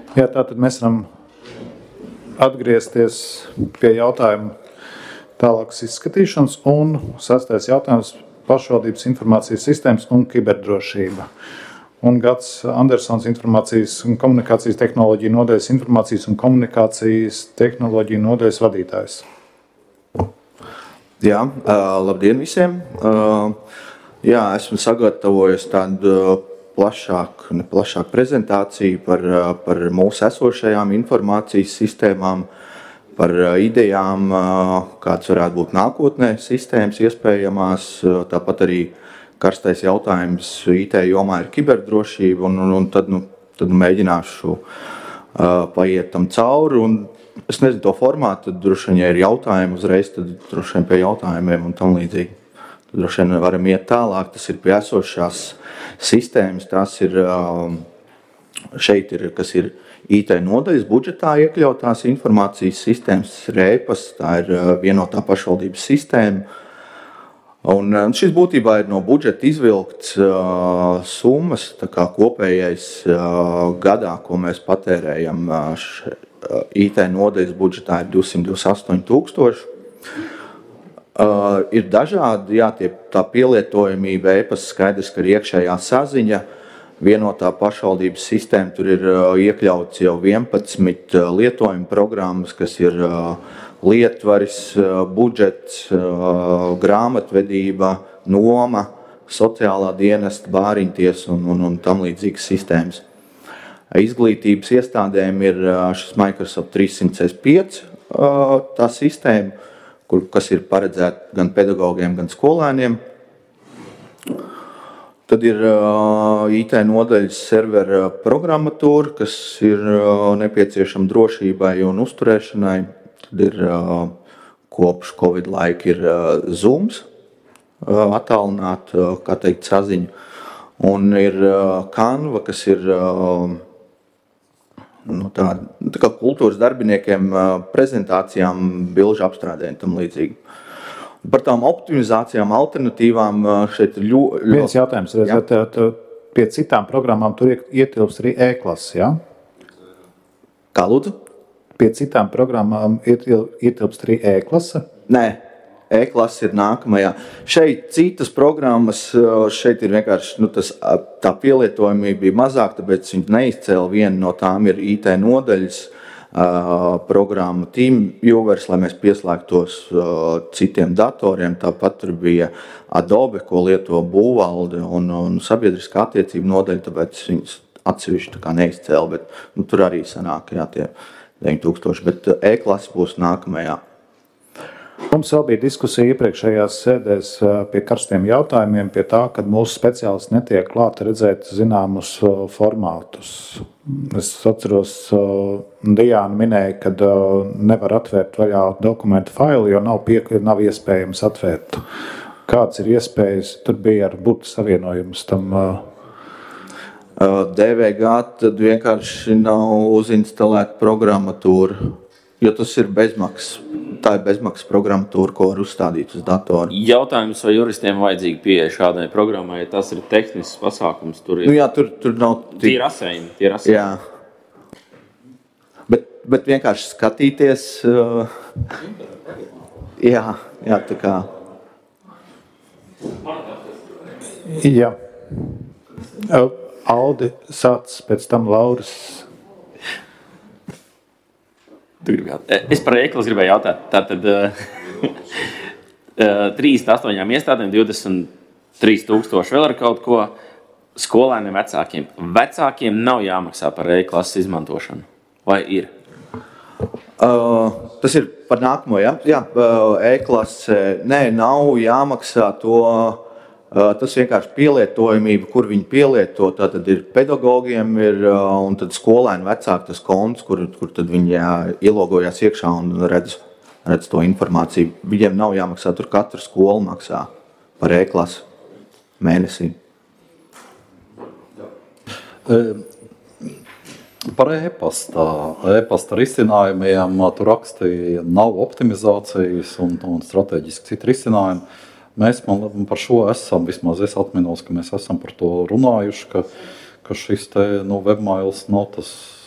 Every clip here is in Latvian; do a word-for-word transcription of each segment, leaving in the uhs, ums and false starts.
Jā, tātad mēs varam atgriezties pie jautājuma tālākas izskatīšanas, un sastais jautājums – pašvaldības informācijas sistēmas un kiberdrošība. Un Gats Andersons, informācijas un komunikācijas tehnoloģiju nodaļas informācijas un komunikācijas tehnoloģiju nodaļas vadītājs. Jā, labdien visiem! Jā, esmu sagatavojis tādu plašāku, ne plašāku prezentāciju par, par mūsu esošajām informācijas sistēmām, par idejām, kāds varētu būt nākotnē sistēmas iespējamās, tāpat arī karstais jautājums I T jomā ir kiberdrošība, un, un, un tad, nu, tad mēģināšu paiet tam cauri, un es nezinu to formātu, tad droši vien, ja ir jautājumi uzreiz, tad droši vien pie jautājumiem un tam līdzīgi. Tad droši vien varam iet tālāk, tas ir pie esošās sistēmas, tās ir, šeit ir, kas ir I T nodaļas budžetā iekļautās informācijas sistēmas, rēpas, tā ir vienotā pašvaldības sistēma. Un šis būtībā ir no budžeta izvilkts uh, summas, tā kā kopējais uh, gadā, ko mēs patērējam š, uh, I T nodaļas budžetā ir divsimt divdesmit astoņi tūkstoši. Uh, ir dažādi, jā, tie, tā pielietojamība, e-pasta skaidrs, ka ir iekšējā saziņa, vienotā pašvaldības sistēma, tur ir uh, iekļauts jau vienpadsmit uh, lietojuma programmas, kas ir uh, lietvaris, uh, budžets, uh, grāmatvedība, noma, sociālā dienesta, bāriņtiesa un, un, un tam līdzīgas sistēmas. Izglītības iestādēm ir uh, šis Microsoft trīssimt sešdesmit pieci uh, tā sistēma, kur, kas ir paredzēta gan pedagogiem, gan skolēniem. Tad ir uh, I T nodaļas servera programmatūra, kas ir uh, nepieciešama drošībai un uzturēšanai. Tad ir uh, kopš Covid laika ir uh, Zooms, uh, attālināt, uh, kā teikt, saziņu. Un ir uh, Canva, kas ir uh, nu, tā, tā kā kultūras darbiniekiem prezentācijām, bilžu apstrādēm tam līdzīgi. Par tām optimizācijām, alternatīvām šeit ir ļoti... Viens jautājums, redzēt, pie citām programmām tur ietilpst arī e-klases, jā? Kā lūdzu? Pie citām programmām ietilpst arī e-klase? Nē, e-klase ir nākamajā. Šeit citas programmas, šeit ir vienkārši, nu, tas, tā pielietojamība bija mazāk, tāpēc viņi neizcēla. Viena no tām ir I T nodaļas uh, programma TeamViewer, lai mēs pieslēgtos uh, citiem datoriem. Tāpat tur bija Adobe, ko lieto būvvalde un, un sabiedriskā attiecība nodaļa, tāpēc viņas atsevišķi tā kā neizcēla, bet nu, tur arī sanāk, jā, tie deviņi tūkstoši, bet e-klase būs nākamajā. Mums vēl bija diskusija iepriekšējās sēdēs pie karstiem jautājumiem, pie tā, kad mūsu speciālisti netiek klāt redzēt zināmus formātus. Es atceros, Diāna minēja, ka nevar atvērt vaļā dokumentu failu, jo nav, pie, nav iespējams atvērt. Kāds ir iespējas? Tur bija ar burtu savienojums tam. D V G tad vienkārši nav uzinstalēta programmatūra, jo tas ir bezmaksas. Tā ir bezmaksas programmatūra, ko var uzstādīt uz datoru. Jautājums, vai juristiem vajadzīgi pieeja šādai programmai, ja tas ir tehnisks pasākums? Tur ir... Nu jā, tur, tur nav... Tie ir asēņi, tie ir asēņi. Jā. Bet, bet vienkārši skatīties... Uh... Jā, jā, tā kā... Jā. Aldi sāc, pēc tam Lauris... Es par e-klases gribēju jautāt. Tātad trīsdesmit astoņām iestādēm, divdesmit trīs tūkstoši vēl ar kaut ko skolēniem vecākiem. Vecākiem nav jāmaksā par e-klases izmantošanu. Vai ir? Uh, tas ir par nākamo, jā? Jā, e-klase, nē, nav jāmaksā to... Tas vienkārši pielietojamība, kur viņi pielieto, tātad ir pedagogiem ir, un tad skolēni vecāki tas konts, kur, kur tad viņi jā, ielogojās iekšā un redz, redz to informāciju. Viņiem nav jāmaksā, tur katra skola maksā par e-klasi mēnesī. Par e-pasta, e-pasta risinājumiem tur rakstīja nav optimizācijas un, un strateģiski citi risinājumi. Mēs man, par šo esam, vismaz es atminos, ka mēs esam par to runājuši, ka, ka šis te, nu, webmails nav tas,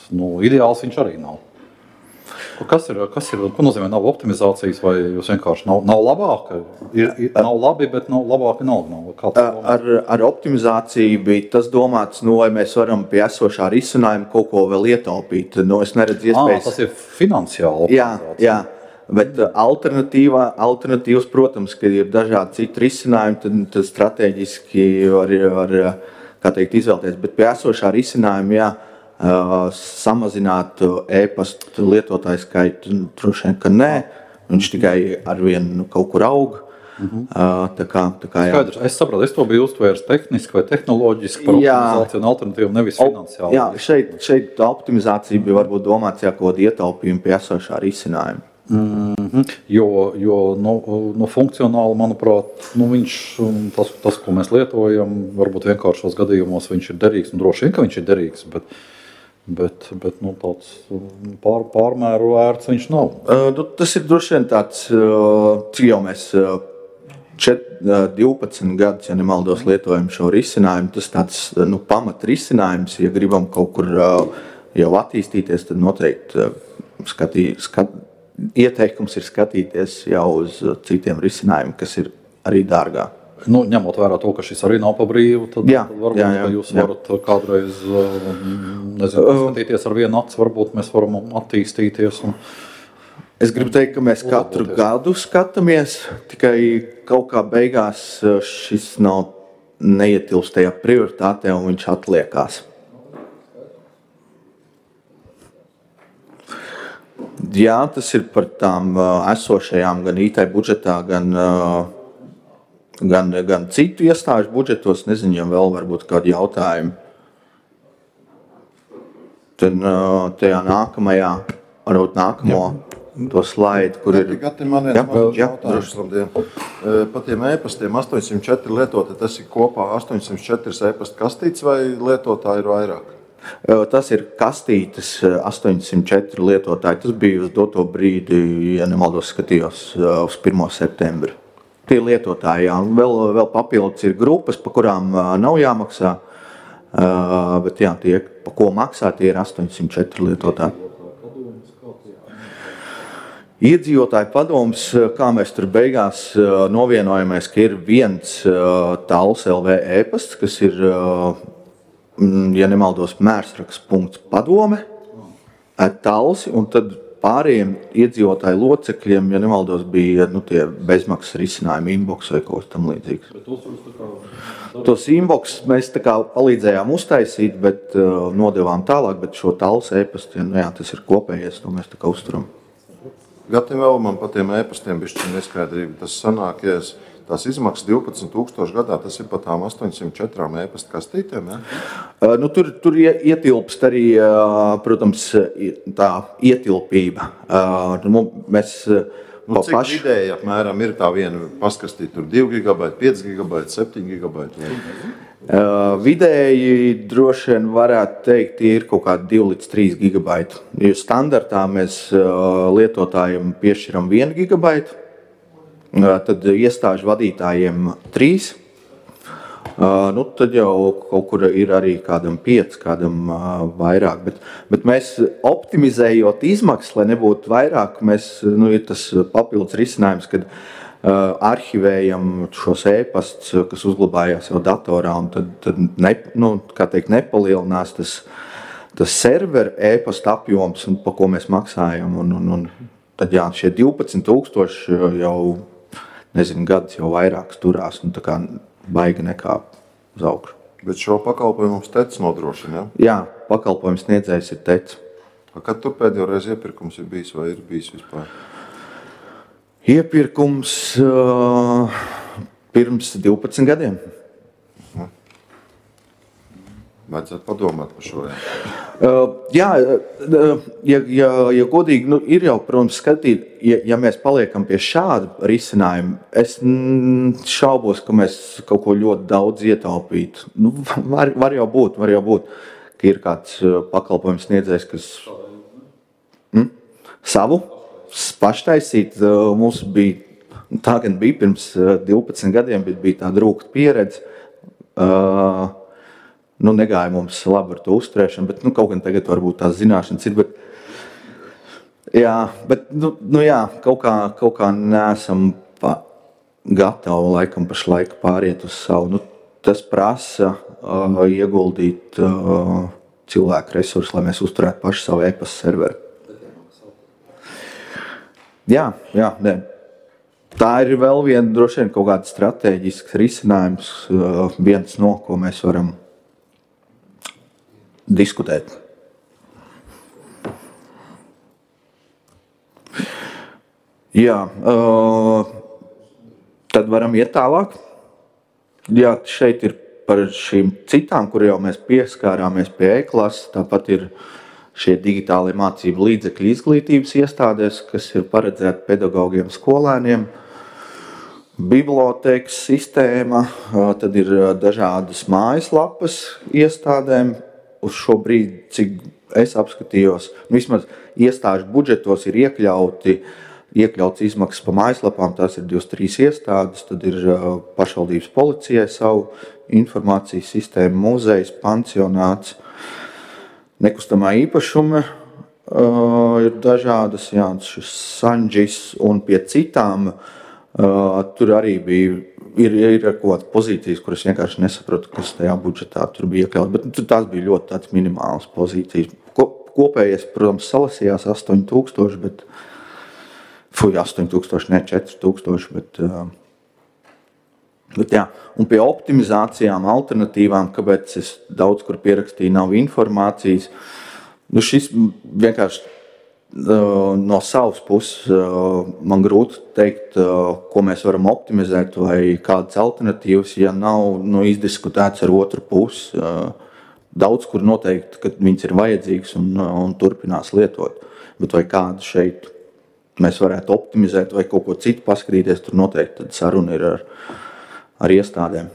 nu, ideāls viņš arī nav. Kas ir, kas ir, ko nozīmē nav optimizācijas, vai jūs vienkārši nav, nav labāk? Ir, ir, nav labi, bet nav labāk nav. nav. Ar, ar optimizāciju bija tas domāts, nu, vai mēs varam pie esošā risinājuma kaut ko vēl ietaupīt. Nu, es neredzu iespējas. À, tas ir finansiāli optimizācija. Jā, jā, bet alternatīvā, alternatīvas, protams, ka ir dažādi citi risinājumi, tad, tad strateģiski var, var kā teikt, izvēlēties. Bet pie esošā risinājuma, jā, Uh, samazināt e-pasta lietotāju skaitu, droši vien, ka nē. Viņš tikai arvien nu, kaut kur aug. Uh-huh. Uh, tā kā, tā kā, jā. Skaidrs, es saprotu, es to biju uztvērs tehniski vai tehnoloģiski par optimizāciju un alternatīvu, nevis finansiāli. Jā, šeit, šeit optimizācija bija varbūt domāts jā, kaut ietaupījumi pie esošā risinājuma. Mm-hmm. Jo, jo no, no funkcionāli, manuprāt, nu viņš, tas, tas, ko mēs lietojam, varbūt vienkāršos gadījumos viņš ir derīgs, un droši vien, ka viņš ir derīgs, bet Bet, bet nu, tāds pār, pārmēru vērts viņš nav. Uh, nu, tas ir droši vien tāds, uh, cik jau mēs uh, čet, uh, divpadsmit gadus, ja nemaldos, lietojam šo risinājumu. Tas tāds nu, pamat risinājums, ja gribam kaut kur uh, jau attīstīties, tad noteikti uh, skatī, skat, ieteikums ir skatīties jau uz citiem risinājumiem, kas ir arī dārgāk. Nu, ņemot vērā to, ka šis arī nav pa brīvu, tad, jā, tad varbūt jā, jā, jūs jā. varat kādreiz nezinu, skatīties ar vienu acu, varbūt mēs varam attīstīties. Un... Es gribu teikt, ka mēs katru gadu skatāmies, tikai kaut kā beigās šis nav neietilpst tajā prioritātē un viņš atliekās. Jā, tas ir par tām esošajām gan I T budžetā, gan Gan, gan citu iestāžu budžetos, nezinu, ja vēl varbūt kādi jautājumi. Tad tajā nākamajā, varbūt nākamo jā. To slaidu, kur ir... Gati, man viens mazs jautājums, labdien. Pa tiem e-pastiem astoņsimt četri lietoti, tas ir kopā astoņsimt četri e-pasta kastītes vai lietotāji ir vairāk? Tas ir kastītes astoņsimt četri lietotāji. Tas bija uz doto brīdi, ja nemaldos, skatījos uz pirmo septembri. Tie lietotāji, jā. Vēl, vēl papildus ir grupas, pa kurām uh, nav jāmaksā, uh, bet jā, tie, pa ko maksā, tie ir astoņsimt četri lietotāji. Iedzīvotāju padoms, kā mēs tur beigās uh, novienojamies, ka ir viens uh, Tals L V e-pasts, kas ir, uh, ja nemaldos, mērsraksts punkts padome, Talsi, un tad pārējiem iedzīvotāju locekļiem, ja nemaldos, bija nu, tie bezmaksas risinājumi, inbox vai kaut kas tam līdzīgs. Tos inbox mēs tā kā palīdzējām uztaisīt, bet uh, nodevām tālāk, bet šo Tals e-pastu, nu, jā, tas ir kopējais, to mēs tā kā uzturam. Gatim vēl man pa tiem e-pastiem bišķi neskaidrība. Tas sanāk, ja es, tās izmaksas divpadsmit tūkstoši gadā, tas ir pa tām astoņsimt četrām e-pasta kastītēm, ja? Uh, nu, tur, tur ietilpst arī, uh, protams, tā ietilpība. Uh, nu, mēs, uh, nu, cik paši... vidēji apmēram ir tā viena paskastīt, tur divi gigabaiti, pieci gigabaiti, septiņi gigabaiti? Uh, vidēji droši vien varētu teikt, tie ir kaut kādi divi līdz trīs gigabaiti. Jo standartā mēs uh, lietotājiem piešķiram vienu gigabaitu, tad iestāžu vadītājiem trīs, nu, tad jau kaut kur ir arī kādam pieci, kādam vairāk. Bet, bet mēs optimizējot izmaksas, lai nebūtu vairāk, mēs, nu, ir tas papildus risinājums, kad uh, arhivējam šos e-pastus, kas uzglabājās jau datorā, un tad, tad ne, nu, kā teikt, nepalielinās tas, tas serveru e-pasta apjoms, un, pa ko mēs maksājam. Un, un, un tad jā, šie divpadsmit tūkstoši jau nezinu, gads jau vairākas turās, un tā kā baigi nekāp uz augšu. Bet šo pakalpojumu mums T E C nodrošina, ja? Jā, pakalpojums sniedzējs ir T E C. Kad tur pēdējo reizi iepirkums ir bijis vai ir bijis vispār? Iepirkums uh, pirms divpadsmit gadiem. Uh-huh. Vajadzētu padomāt par šo. Uh, jā, uh, ja, ja, ja godīgi, nu, ir jau, protams, skatīt, ja, ja mēs paliekam pie šāda risinājuma, es mm, šaubos, ka mēs kaut ko ļoti daudz ietaupītu. Nu, var, var jau būt, var jau būt, ka ir kāds uh, pakalpojums sniedzējs, kas mm, savu paštaisīt. Uh, mums bija, tā gan bija pirms uh, divpadsmit gadiem, bet bija tāda rūkta pieredze. Uh, nu, negāja mums labi ar to uzturēšanu, bet nu, kaut gan tagad varbūt tās zināšanas ir. Bet, jā, bet nu, nu, jā, kaut kā, kaut kā neesam pa, gatavi laikam pašlaik pāriet uz savu. Nu, tas prasa uh, ieguldīt uh, cilvēku resursus, lai mēs uzturētu paši savu e-pasta serveri. Jā, jā, ne. Tā ir vēl viena droši vien kaut kāda stratēģisks risinājums, uh, viens no, ko mēs varam diskutēt. Jā, uh, tad varam iet tālāk. Jā, šeit ir par šīm citām, kur jau mēs pieskārāmies pie e-klases, tāpat ir šie digitālie mācību līdzekļi izglītības iestādēs, kas ir paredzēti pedagogiem, skolēniem, bibliotēkas sistēma, tad ir dažādas mājaslapas iestādēm. Uz šo brīdi, cik es apskatījos, vismaz iestāžu budžetos ir iekļauti, iekļauts izmaksas pa mājaslapām, tās ir divas, trīs iestādes, tad ir pašvaldības policijai savu informācijas sistēmu, muzejs, pansionāts, nekustamā īpašuma uh, ir dažādas, jā, šis Sanģis un pie citām uh, tur arī bija, ir, ir kaut kādas pozīcijas, kuras vienkārši nesaprotu, kas tajā budžetā tur bija iekļaut, bet tās bija ļoti tāds minimāls pozīcijas. Ko, kopējais, protams, salasījās astoņi tūkstoši, bet, fuj, astoņi tūkstoši, ne četri tūkstoši, bet, uh, bet jā. Un pie optimizācijām, alternatīvām, kāpēc es daudz kur pierakstīju, nav informācijas. Nu, šis vienkārši uh, no savas puses uh, man grūti teikt, uh, ko mēs varam optimizēt vai kādas alternatīvas, ja nav nu, izdiskutēts ar otru pusi. Uh, daudz kur noteikti, ka viņas ir vajadzīgas un, un turpinās lietot. Bet vai kādu šeit mēs varētu optimizēt vai kaut ko citu paskatīties, tur noteikti tad saruna ir ar ar iestādēm.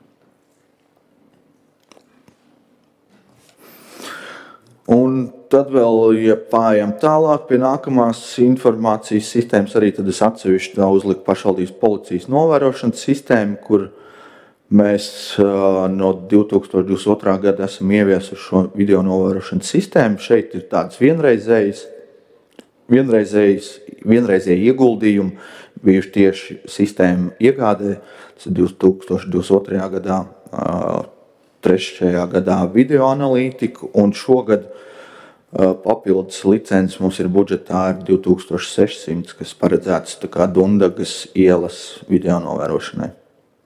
Un tad vēl, ja pājam tālāk pie nākamās informācijas sistēmas, arī tad es atsevišķi uzliku pašvaldības policijas novērošanas sistēmu, kur mēs uh, no divi tūkstoši divdesmit otrā gada esam ieviesuši šo video novērošanas sistēmu. Šeit ir tāds vienreizējs, vienreizējs, vienreizēji ieguldījumi bijuši tieši sistēmu iegādē. Tas ir divi tūkstoši divdesmit otrajā gadā, trešajā gadā video analītiku, un šogad papildus licences mums ir budžetā ar divi tūkstoši sešsimt, kas paredzēts tā kā Dundagas ielas video novērošanai.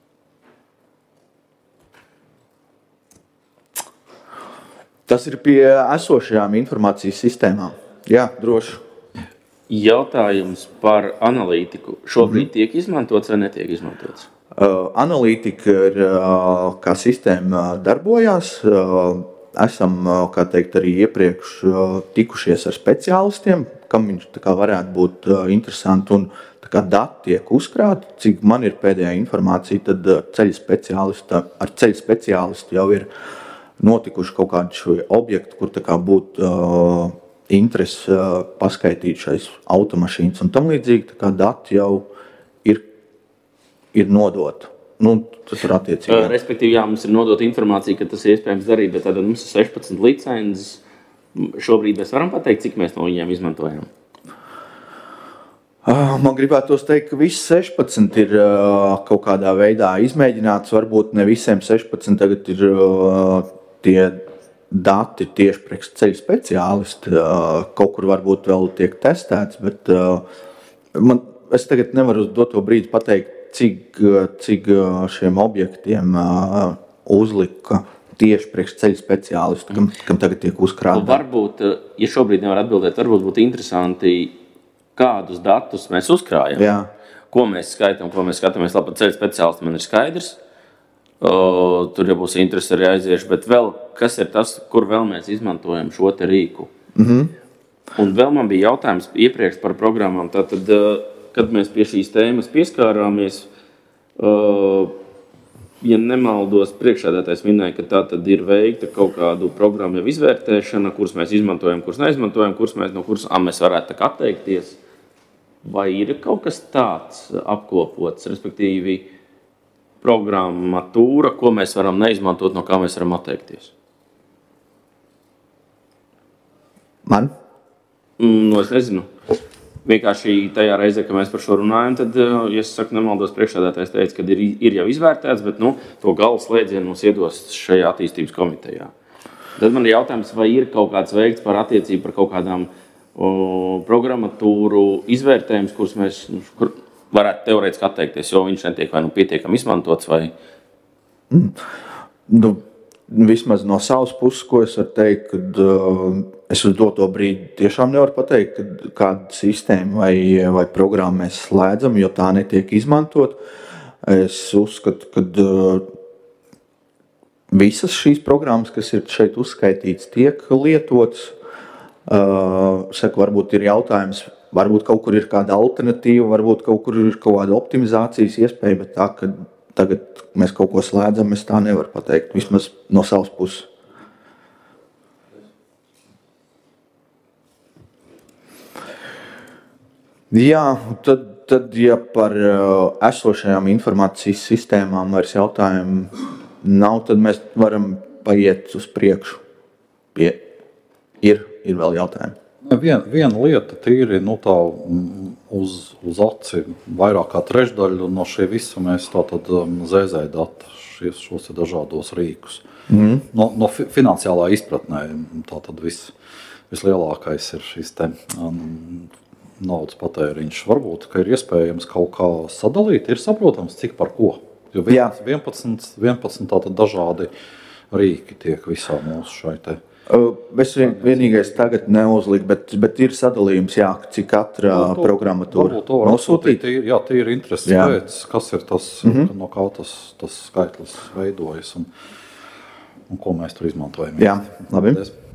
Tas ir pie esošajām informācijas sistēmām. Jā, droši. Jautājums par analītiku. Šobrīd tiek izmantots vai netiek izmantots? Uh, analītika ir, uh, kā sistēma darbojās. Uh, esam, uh, kā teikt, arī iepriekš uh, tikušies ar speciālistiem, kam viņš tā kā varētu būt uh, interesanti, un tā kā dati tiek uzkrāti. Cik man ir pēdējā informācija, tad uh, ceļu speciālisti, ar ceļu speciālistu jau ir notikuši kaut kādi šo objektu, kur tā kā būtu uh, interesi uh, paskaitīt šais automašīnas un tam līdzīgi, tā kā dati jau ir, ir nodota. Nu, tas ir attiecīgi. Uh, respektīvi, jā, mums ir nodota informācija, ka tas ir iespējams darīt, bet tad mums ir sešpadsmit licences. Šobrīd mēs varam pateikt, cik mēs no viņiem izmantojam? Uh, man gribētos teikt, ka visi sešpadsmit ir uh, kaut kādā veidā izmēģināts. Varbūt ne visiem sešpadsmit tagad ir uh, tie dati tieši priekš ceļu speciālisti. Uh, kaut kur varbūt vēl tiek testēts, bet uh, man, es tagad nevaru uz doto brīdi pateikt, cik, cik šiem objektiem uh, uzlika tieši priekš ceļu speciālistu, kam, kam tagad tiek uzkrāta. Varbūt, ja šobrīd nevar atbildēt, varbūt būtu interesanti, kādus datus mēs uzkrājam. Jā. Ko mēs skaitām, ko mēs skatāmies. Labi, ceļu speciālisti man ir skaidrs. Uh, tur jau būs interesi arī aiziešu, bet vēl, kas ir tas, kur vēl mēs izmantojam šo te rīku. Mm-hmm. Un vēl man bija jautājums iepriekš par programmām. Tātad, uh, kad mēs pie šīs tēmas pieskārāmies, uh, ja nemaldos, priekšsēdētājs minēja, ka tā tad ir veikta kaut kādu programmu jau izvērtēšana, kuras mēs izmantojam, kuras neizmantojam, kuras mēs no kuras a, mēs varētu tā kā atteikties. Vai ir kaut kas tāds apkopots, respektīvi, programmatūra, ko mēs varam neizmantot, no kā mēs varam atteikties? Man? Mm, no, es nezinu. Vienkārši tajā reizē, kad mēs par šo runājam, tad, ja es saku, nemaldos, priekšsēdētājs teica, ka ir, ir jau izvērtēts, bet nu, to gala slēdzienu mums iedos šajā attīstības komitejā. Tad man ir jautājums, vai ir kaut kāds veikts par attiecību par kaut kādām o, programmatūru izvērtējums, kurus mēs nu, kur varētu teorētiski atteikties, jo viņš netiek vai nu pietiekami izmantots, vai... Mm. Nu, vismaz no savas puses, ko es varu teikt, kad uh, es uz doto brīdi tiešām nevaru pateikt, kad kādu sistēmu vai, vai programmu mēs slēdzam, jo tā netiek izmantot. Es uzskatu, ka uh, visas šīs programmas, kas ir šeit uzskaitītas, tiek lietotas. Uh, saku, varbūt ir jautājums, varbūt kaut kur ir kāda alternatīva, varbūt kaut kur ir kaut kāda optimizācijas iespēja, bet tā, ka tagad mēs kaut ko slēdzam, es tā nevaru pateikt, vismaz no savas puses. Jā, tad, tad ja par uh, esošajām informācijas sistēmām vairs jautājumu nav, tad mēs varam paiet uz priekšu. Pie, ir, ir vēl jautājumi. Vien, viena lieta tīri nu, tā, uz, uz aci, vairāk kā trešdaļu no šie visa mēs tātad zē zē data, šies, šos dažādos rīkus. Mm. No, no fi, finansiālā izpratnē tātad vis, vislielākais ir šis te um, naudas patēriņš. Varbūt, ka ir iespējams kaut kā sadalīt, ir saprotams, cik par ko. Jo vienpadsmit, vienpadsmit tātad dažādi rīki tiek visā mūsu šai te. Es vien, vienīgais tagad neuzliku, bet, bet ir sadalījums, jā, cik katra no, to, programmatūra nosūtīt. Jā, tie ir intereses pēc, kas ir tas, mm-hmm. no kā tas, tas skaitlis veidojas un, un ko mēs tur izmantojam. Jā, labi.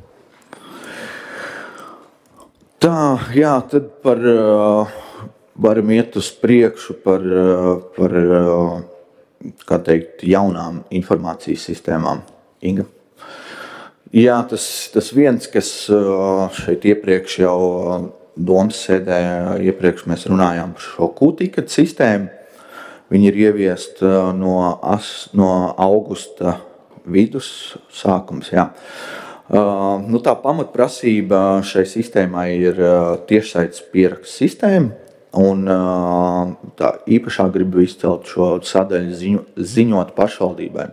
Tā, jā, tad par, varam iet uz priekšu par, par kā teikt, jaunām informācijas sistēmām. Inga? Jā, tas, tas viens, kas šeit iepriekš jau domas sēdē, iepriekš mēs runājām par šo Q-ticket sistēmu. Viņi ir ieviest no, as, no augusta vidus sākums. Jā. Nu, tā pamatprasība šai sistēmai ir tiešsaites pieraksts sistēma. Un tā īpašā gribu izcelt šo sadaļu ziņo, ziņot pašvaldībai.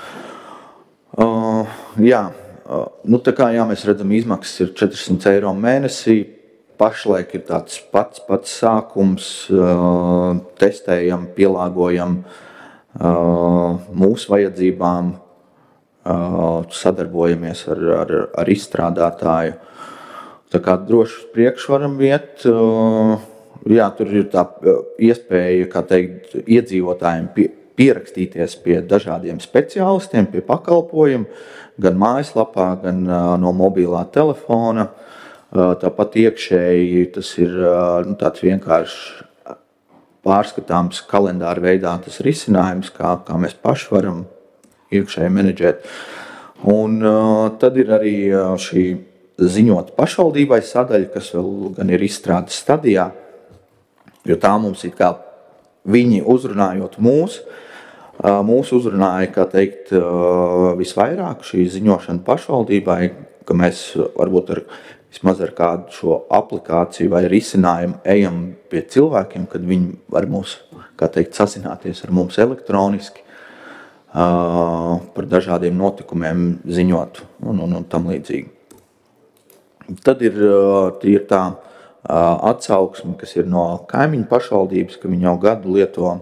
Jā. Nu, tā kā jā, mēs redzam, izmaksas ir četri simti eiro mēnesī. Pašlaik ir tāds pats, pats sākums. Uh, testējam, pielāgojam uh, mūsu vajadzībām, uh, sadarbojamies ar, ar, ar izstrādātāju. Tā kā droši uz priekšu varam iet. Uh, jā, tur ir tā iespēja, kā teikt, iedzīvotājiem pie, pierakstīties pie dažādiem speciālistiem, pie pakalpojumu. Gan mājaslapā, gan uh, no mobilā telefona. Uh, tāpat iekšēji tas ir uh, nu, tāds vienkārši pārskatāms kalendāra veidā tas risinājums, kā, kā mēs paši varam iekšēji menedžēt. Un uh, tad ir arī uh, šī ziņot pašvaldībai sadaļa, kas vēl gan ir izstrādes stadijā, jo tā mums ir kā viņi uzrunājot mūs, Mūs uzrunāja, kā teikt, visvairāk šī ziņošana pašvaldībai, ka mēs varbūt ar, vismaz ar kādu šo aplikāciju vai risinājumu ejam pie cilvēkiem, kad viņi var mūs, kā teikt, sazināties ar mums elektroniski, par dažādiem notikumiem ziņot un, un, un tam līdzīgi. Tad ir, ir tā atsauksme, kas ir no kaimiņu pašvaldības, ka viņi jau gadu lieto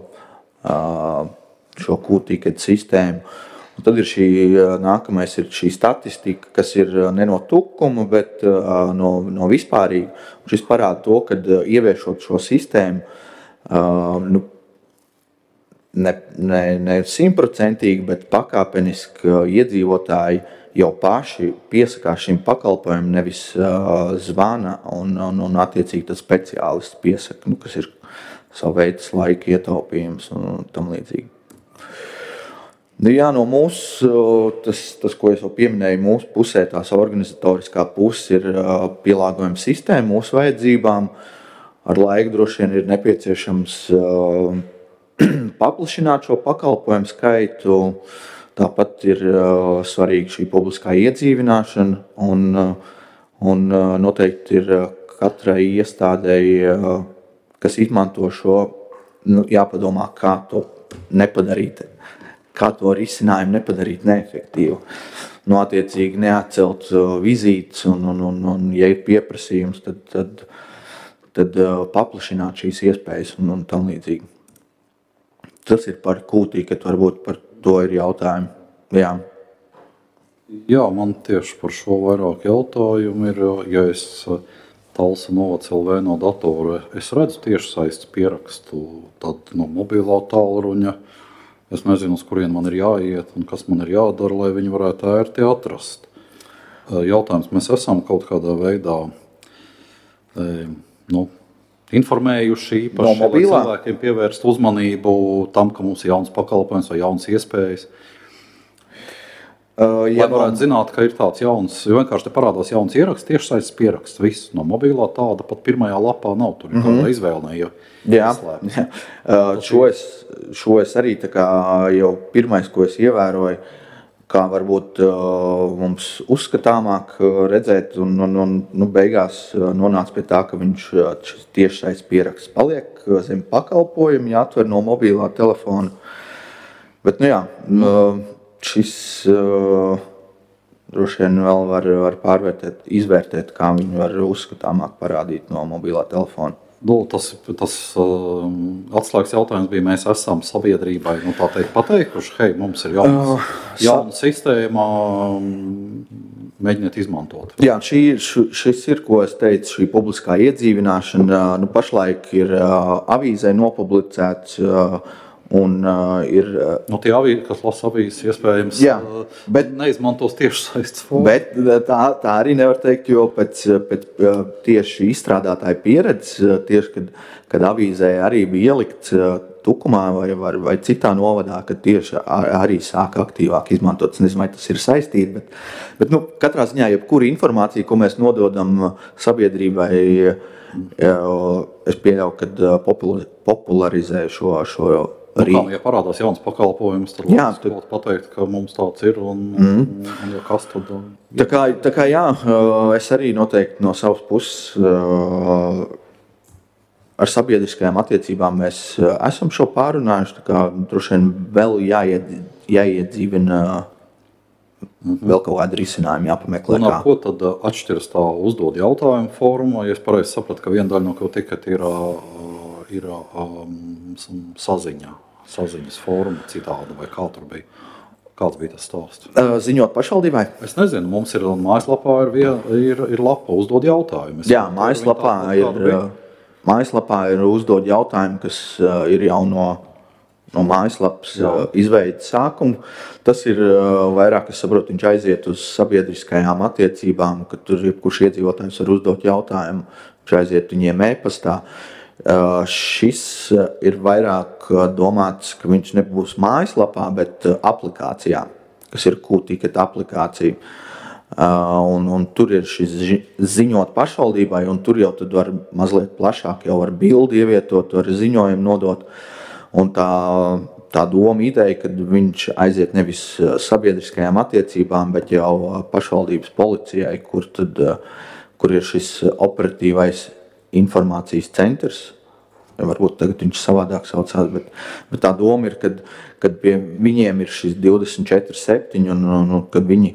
šo Q-ticket sistēmu. Un tad ir šī, nākamais ir šī statistika, kas ir ne no tukuma, bet no, no vispārīga. Un šis parāda to, ka ieviešot šo sistēmu, nu, ne, ne, ne simtprocentīgi, bet pakāpeniski iedzīvotāji jau paši piesakās šim pakalpojumam, nevis zvana un, un, un attiecīgi tas speciālists piesaka, nu, kas ir savu veidu laika ietaupījums un tam līdzīgi. Jā, no mūsu, tas, tas, ko es jau pieminēju, mūsu pusē tās organizatoriskā puse ir pielāgojuma sistēma mūsu vajadzībām. Ar laiku droši vien ir nepieciešams paplašināt šo pakalpojumu skaitu. Tāpat ir uh, svarīga šī publiskā iedzīvināšana, un, uh, un uh, noteikti ir uh, katrai iestādei, uh, kas izmanto šo, nu, jāpadomā, kā to nepadarīt, kā to risinājumu nepadarīt neefektīvu. Nu, attiecīgi neatcelt uh, vizītes, un, un, un, un, ja ir pieprasījums, tad, tad, tad uh, paplašināt šīs iespējas un, un tam līdzīgi. Tas ir par kūtīkat, varbūt par to ir jautājumi. Jā. Jā, man tieši par šo vairāk jautājumu ir, ja es Talsa Novads L V no datora, es redzu tiešsaistes pierakstu, tad no mobilā tālruņa, es nezinu, uz kurien man ir jāiet un kas man ir jādara, lai viņi varētu ērti atrast. Jautājums, mēs esam kaut kādā veidā, nu, informējuši īpaši, no lai cilvēkiem pievērst uzmanību tam, ka mums ir jauns pakalpojums vai jauns iespējas. Uh, lai varētu man... zināt, ka ir tāds jauns, jo vienkārši te parādās jauns ieraksts, tiešsaistes pieraksts, viss no mobilā tāda pat pirmajā lapā nav, tur ir mm-hmm. kāda izvēle, jo jā, jā. Uh, šo, es, šo es arī tā kā jau pirmais, ko es ievēroju, kā varbūt uh, mums uzskatāmāk redzēt, un, un, un nu, beigās nonāca pie tā, ka viņš šis tiešsaistes pieraksts paliek zem pakalpojumu, jāatver no mobilā telefona. Bet, nu jā, uh, šis uh, droši vien vēl var, var pārvērtēt, izvērtēt, kā viņu var uzskatāmāk parādīt no mobilā telefona. Nu, tas tas uh, atslēgas jautājums bija, mēs esam sabiedrībai, nu tā teikt, pateikuši, hei, mums ir jauns, uh, jauna sistēma, mēģiniet izmantot. Jā, šī, šis ir, ko es teicu, šī publiskā iedzīvināšana, nu pašlaik ir uh, avīzē nopublicēts, uh, un uh, ir... Uh, nu, tie avīzi, kas lasa avīzes, iespējams, jā, bet, neizmantos tiešsaistes formu. Bet tā, tā arī nevar teikt, jo pēc, pēc tieši izstrādātāja pieredzes, tieši, kad, kad avīzē arī bija ielikts Tukumā vai, vai, vai citā novadā, kad tieši arī sāka aktīvāk izmantot. Es nezinu, vai tas ir saistīti, bet, bet nu, katrā ziņā, jebkura informācija, ko mēs nododam sabiedrībai, es pieļauju, kad popularizē šo, šo Nu, kā, ja parādās jauns pakalpojums, tad jā, tad... pateikt, ka mums tāds ir, un, mm. un, un ja kas tad... Tā kā, tā kā jā, es arī noteikti no savas puses ar sabiedriskajām attiecībām mēs esam šo pārunājuši, tā kā droši vien vēl jāied, jāiedzīvina mm-hmm. vēl kaut kādi risinājumi jāpameklē. Un ar ko tad atšķiras tā uzdod jautājumu forma? Ja es pareizi sapratu, ka viena daļa no kaut tikat ir, ir um, saziņā. Saziņas forma citāda, vai kā tur bija? Kāds bija tas stāsts? Ziņot pašvaldībai? Es nezinu, mums ir mājaslapā ir, vien, ir, ir lapa uzdod jautājumu. Es Jā, mājaslapā ir, mājaslapā ir uzdod jautājumu, kas ir jau no, no mājaslapas Jā. izveidas sākuma. Tas ir vairāk, es saprotu, viņš aiziet uz sabiedriskajām attiecībām, kad tur jebkurš iedzīvotājs var uzdot jautājumu, viņš aiziet viņiem e-pastā. Uh, šis ir vairāk domāts, ka viņš nebūs mājaslapā, bet aplikācijā, kas ir kūtīkat aplikācija. Uh, un, un tur ir šis ziņot pašvaldībai, un tur jau tad var mazliet plašāk, jau var bildi ievietot, var ziņojumu nodot. Un tā, tā doma ideja, kad viņš aiziet nevis sabiedriskajām attiecībām, bet jau pašvaldības policijai, kur, tad, kur ir šis operatīvais informācijas centrs, varbūt tagad viņš savādāk saucās, bet, bet tā doma ir, kad, kad pie viņiem ir šis divdesmit četri septiņi un, un, un kad viņi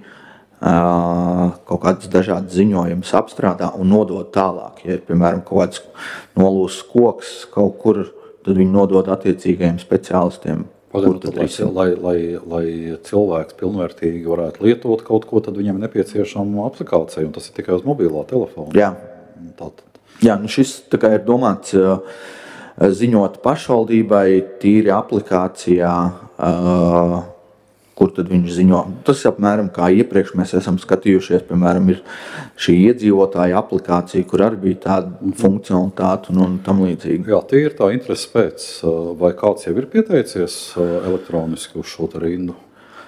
uh, kaut kādas dažādas ziņojumus apstrādā un nodod tālāk. Ja ir, piemēram, kaut kāds nolūzs koks kaut kur, tad viņi nodod attiecīgajiem speciālistiem. Pagaidām, tad, lai, lai, lai, lai cilvēks pilnvērtīgi varētu lietot kaut ko, tad viņam ir nepieciešama aplikācija, un tas ir tikai uz mobilā telefona. Jā. Tātad. Jā, nu šis tā kā ir domāts uh, ziņot pašvaldībai tīri aplikācijā, uh, kur tad viņš ziņo. Tas apmēram kā iepriekš mēs esam skatījušies, piemēram, ir šī iedzīvotāja aplikācija, kur arī bija tāda funkcionalitāte un, un tam līdzīgi. Jā, tie ir tā interesi pēc, vai kāds jau ir pieteicies elektroniski uz šo rindu?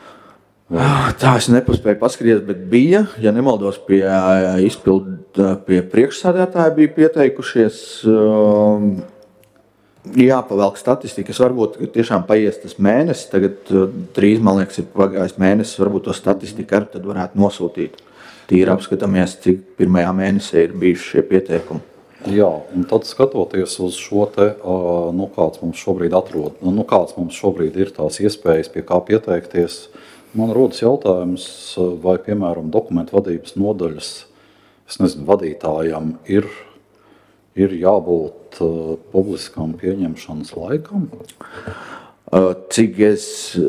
Tā es nepaspēju paskatīties, bet bija, ja nemaldos, pie izpildu, pie priekšsēdētāja bija pieteikušies. jāpavelk statistikas. Varbūt tiešām paies tas mēnesis. Tagad drīz, man liekas, ir pagājis mēnesis. Varbūt to statistiku arī tad varētu nosūtīt. Tīri apskatāmies, cik pirmajā mēnesī ir bijuši šie pieteikumi. Jā, un tad skatoties uz šo te, nu kāds mums šobrīd atrod, nu kāds mums šobrīd ir tās iespējas, pie kā pieteikties, man rodas jautājums, vai, piemēram, dokumentu vadības nodaļas, es nezinu, vadītājam ir ir jābūt uh, publiskam pieņemšanas laikam? Uh, cik es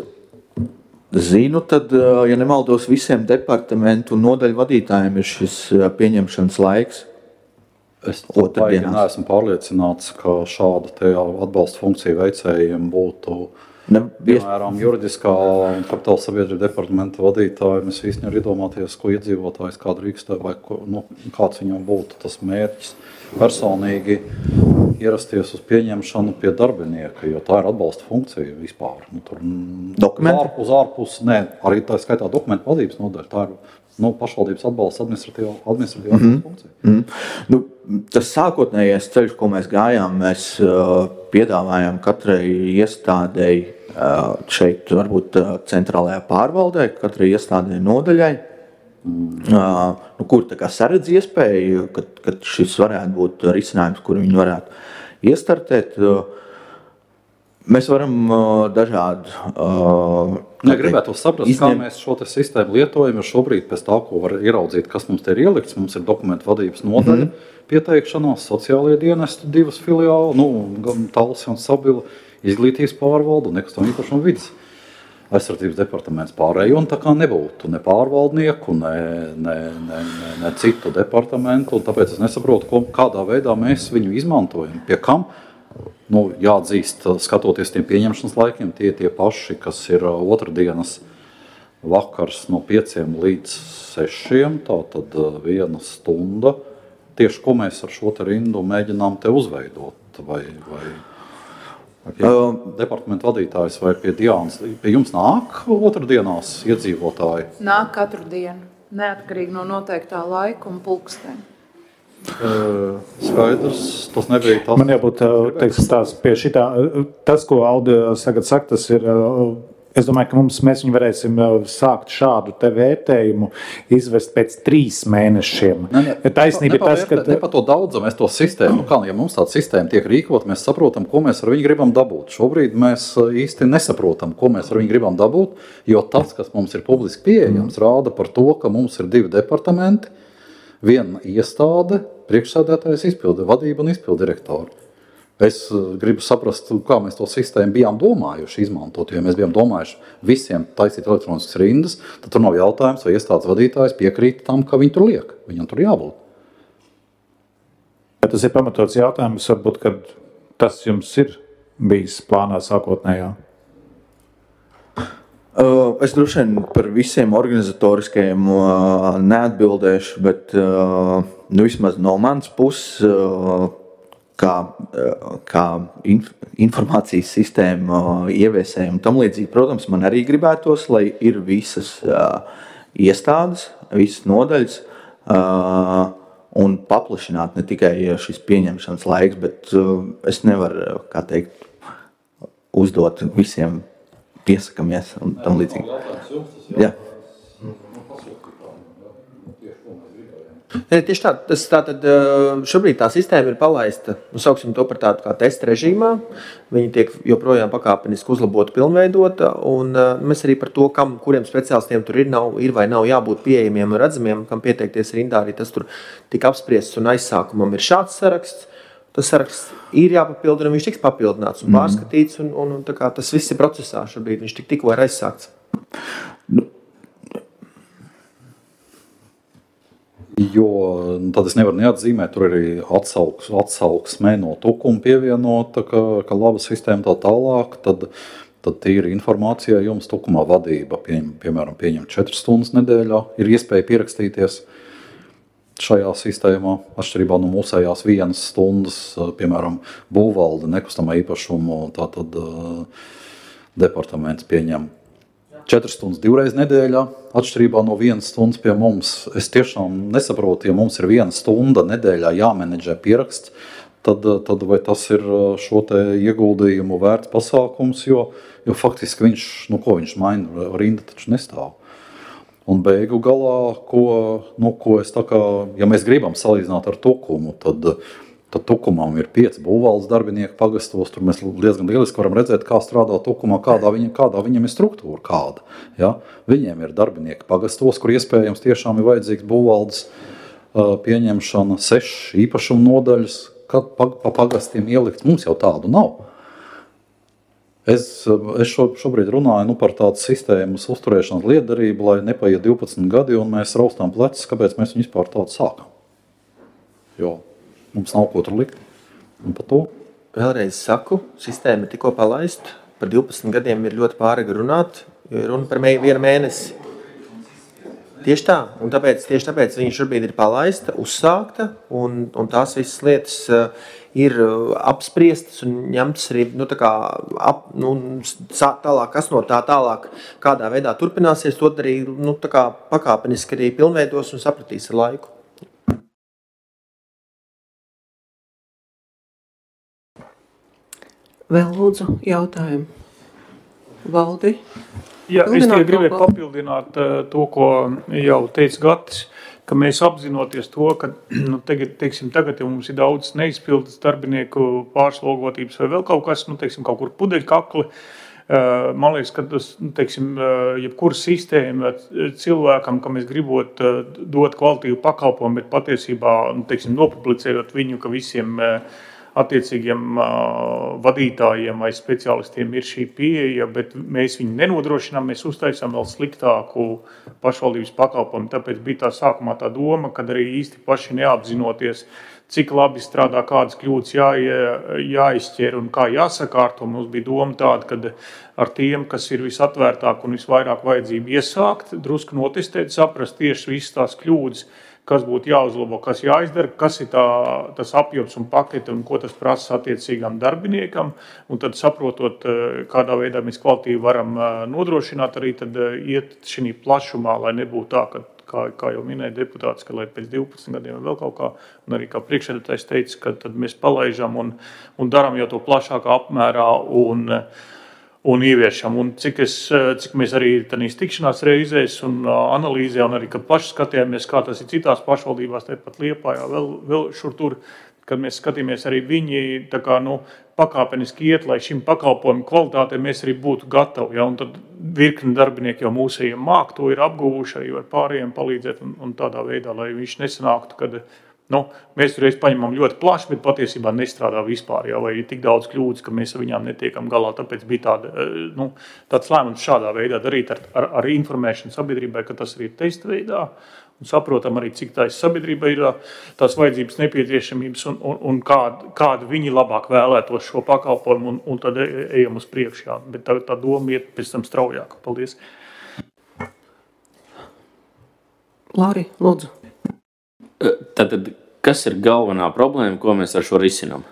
zinu, tad, uh, ja nemaldos, visiem departamentu un nodaļu vadītājiem ir šis uh, pieņemšanas laiks. Es baigi neesmu pārliecināts, ka šāda te atbalsta funkcija veicējiem būtu, ne, piemēram, juridiskā un kapitāla sabiedrība departamenta vadītāji. Mēs īsti nevar iedomāties, ko iedzīvotājs kā drīkstē, vai ko, nu, kāds viņam būtu tas mērķis. Personīgi ierasties uz pieņemšanu pie darbinieka, jo tā ir atbalsta funkcija vispār. Nu, tur Dokumenti? Uz ārpus, nē, arī tā skaitā dokumentu vadības nodaļa, tā ir nu, pašvaldības atbalsta administratīva, administratīva mm-hmm. atbalsta funkcija. Mm-hmm. Nu, tas sākotnējais ceļš, ko mēs gājām, mēs uh, piedāvājām katrai iestādēji uh, šeit, varbūt uh, centrālajā pārvaldē, katrai iestādēji nodaļai, Uh, nu, kur tā kā saredz iespēju, kad, kad šis varētu būt risinājums, kur viņi varētu iestartēt. Uh, mēs varam uh, dažādi... Uh, ne, gribētu saprast, izņem... kā mēs šo te sistēmu lietojam, jo šobrīd pēc tā, ko var ieraudzīt, kas mums te ir ielikts, mums ir dokumentu vadības nodaļa, mm-hmm. pieteikšanās, sociālajie dienesti, divas filiāli, nu, Talsi un Sabila, izglītības pārvalda un nekustamā īpašuma vides aizsardzības departaments pārējo, un tā kā nebūtu ne pārvaldnieku, ne, ne, ne, ne, ne citu departamentu, un tāpēc es nesaprotu, ko, kādā veidā mēs viņu izmantojam, pie kam, nu, jāatzīst, skatoties tiem pieņemšanas laikiem, tie tie paši, kas ir otrdienas vakars no pieciem līdz sešiem, tā tad viena stunda, tieši ko mēs ar šo te rindu mēģinām te uzveidot, vai, vai Pie uh, departamentu vadītājs vai pie Diānas, pie jums nāk otrdienās iedzīvotāji? Nāk katru dienu, neatkarīgi no noteiktā laika un pulksteni. Uh, skaidrs, tas nebija tas. Man jābūt, teiksim, tās pie šitā, tas, ko Aldi tagad saka, tas ir, es domāju, ka mums, mēs viņu varēsim sākt šādu te vērtējumu izvest pēc trīs mēnešiem. Ne, ne, Taisnība ir tas, ka... Ne pa to daudzam, mēs to sistēmu, kā, ja mums tāda sistēma tiek rīkot, mēs saprotam, ko mēs ar viņu gribam dabūt. Šobrīd mēs īsti nesaprotam, ko mēs ar viņu gribam dabūt, jo tas, kas mums ir publiski pieejams, rāda par to, ka mums ir divi departamenti, viena iestāde, priekšsēdētājs izpildi, vadība un izpildi direktori. Es gribu saprast, kā mēs to sistēmu bijām domājuši izmantot, jo mēs bijām domājuši visiem taisīt elektroniskas rindas, tad tur nav jautājums, vai iestādes vadītājs piekrīt tam, ka viņi tur liek. Viņam tur jābūt. Ja tas ir pamatots jautājums, varbūt, kad tas jums ir bijis plānā sākotnējā? Uh, es droši vien par visiem organizatoriskajiem uh, neatbildēšu, bet uh, nu, vismaz no manas puses, uh, kā, uh, kā inf informācijas sistēma uh, ieviesēja un tam līdzīgi, protams, man arī gribētos, lai ir visas uh, iestādes, visas nodaļas uh, un paplašināt ne tikai šis pieņemšanas laiks, bet uh, es nevaru, kā teikt, uzdot visiem piesakamies un tam līdzīgi. Jā. Tieši tā, tas tātad šobrīd tā sistēma ir palaista, nu, sauksim to par tādu kā testa režīmā. Viņi tiek joprojām pakāpeniski uzlabota, pilnveidota, un mēs arī par to, kam, kuriem speciālistiem tur ir, nav, ir vai nav jābūt pieejamiem un redzamiem, kam pieteikties rindā, arī tas tur tika apspriests un aizsākumam ir šāds saraksts. Tas saraksts ir jāpapildina, un viņš tiks papildināts un pārskatīts, un, un, un tā kā tas viss ir procesā šobrīd, viņš tik tikko ir aizsākts. Nu. Jo tad es nevaru neatzīmēt, tur arī atsauks, atsauksmē no tukuma pievienota, ka, ka laba sistēma tā tālāk, tad, tad tīri informācijā jums tukumā vadība, pie, piemēram, pieņem četras stundas nedēļā, ir iespēja pierakstīties šajā sistēmā, atšķirībā no mūsējās vienas stundas, piemēram, būvvalde, nekustamā īpašumu, tātad departaments pieņem četras stundas divreiz nedēļā, atšķirībā no vienas stundas pie mums. Es tiešām nesaprotu, ja mums ir viena stunda nedēļā jāmenedžē pieraksts, tad, tad vai tas ir šo te ieguldījumu vērts pasākums, jo, jo faktiski viņš, nu ko viņš maina, rinda taču nestāv. Un beigu galā, ko, nu, ko es tā kā, ja mēs gribam salīdzināt ar Tukumu, tad, tad Tukumam ir pieci būvvaldes darbinieki pagastos, tur mēs diezgan lieliski varam redzēt, kā strādā Tukumā, kādā, viņa, kādā viņam ir struktūra, kāda. Ja? Viņiem ir darbinieki pagastos, kur iespējams tiešām ir vajadzīgs būvvaldes uh, pieņemšana, sešas īpašuma nodaļas, kad pa, pa pagastiem ielikt, mums jau tādu nav. Es, es šo, šobrīd runāju nu, par tādu sistēmas uzturēšanas lietderību, lai nepaiet divpadsmit gadi un mēs raustām plecas, kāpēc mēs viņu vispār tādu sākam. Jo mums nav ko tur likt. Un par to. Vēlreiz saku, sistēma ir tikko palaista. Par divpadsmit gadiem ir ļoti pāragri runāt, jo ir runa par mē, vienu mēnesi. Tieši tā, un tāpēc, tieši tāpēc viņa šobrīd ir palaista, uzsākta, un, un tās visas lietas uh, ir apspriestas un ņemtas arī, nu, tā kā, ap, nu, tālāk, kas no tā tālāk, kādā veidā turpināsies, to arī, nu, tā kā pakāpeniski arī pilnveidos un sapratīs ar laiku. Vēl lūdzu jautājumu. Valdi? Jā, es tikai gribēju papildināt uh, to, ko jau teica Gatis, ka mēs apzinoties to, ka nu, tagad, teiksim, tagad jau mums ir daudz neizpildas darbinieku pārslogotības vai vēl kaut kas, nu, teiksim, kaut kur pudeļkakli. Uh, man liekas, ka tas, nu, teiksim, uh, jebkura sistēma cilvēkam, ka mēs gribot uh, dot kvalitīvu pakalpojumu, bet patiesībā, nu, teiksim, nopublicējot viņu, ka visiem uh, attiecīgiem uh, vadītājiem vai speciālistiem ir šī pieeja, bet mēs viņu nenodrošinām, mēs uztaisām vēl sliktāku pašvaldības pakalpojumu. Tāpēc bija tā sākumā tā doma, kad arī īsti paši neapzinoties, cik labi strādā, kādas kļūdas jā, jāizķer un kā jāsakārto. Mums bija doma tāda, kad ar tiem, kas ir visatvērtāk un visvairāk vajadzību iesākt, drusku notestēt, saprast tieši visas tās kļūdas, kas būtu jāuzlabo, kas jāizdara, kas ir tā, tas apjoms un pakete un ko tas prasa attiecīgām darbiniekam. Un tad saprotot, kādā veidā mēs kvalitīvi varam nodrošināt, arī tad iet šī plašumā, lai nebūtu tā, ka, kā, kā jau minēja deputāts, ka lai pēc divpadsmit gadiem vēl kaut kā, un arī kā priekšsēdētājs teica, ka tad mēs palaižam un, un darām jau to plašākā apmērā un un ieviešam. Un cik, es, cik mēs arī tādīs tikšanās reizēs un analīzē, un arī, kad paši skatījāmies, kā tas ir citās pašvaldībās, tāpat Liepājā, vēl, vēl šur tur, kad mēs skatījāmies arī viņi tā kā, nu, pakāpeniski iet, lai šim pakalpojumu kvalitātei mēs arī būtu gatavi. Ja? Un tad virkni darbinieki jau mūsējiem māk, to ir apguvuši, arī var pārējiem palīdzēt un, un tādā veidā, lai viņš nesanāktu, kad nu, mēs reiz paņemam ļoti plaši, bet patiesībā nestrādā vispār, jā, vai ir tik daudz kļūdas, ka mēs ar viņām netiekam galā. Tāpēc bija tāda, nu, tāds lēmums šādā veidā darīt ar, ar, ar informēšanu sabiedrībai, ka tas arī ir testa veidā. Un saprotam arī, cik tās sabiedrībai ir tās vajadzības nepieciešamības un, un, un kāda, kāda viņi labāk vēlētos šo pakalpojumu un, un tad ejam uz priekšu. Jā. Bet tā, tā doma iet pēc tam straujāk. Paldies. Lāri, lūdzu. Tātad, kas ir galvenā problēma, ko mēs ar šo risinām?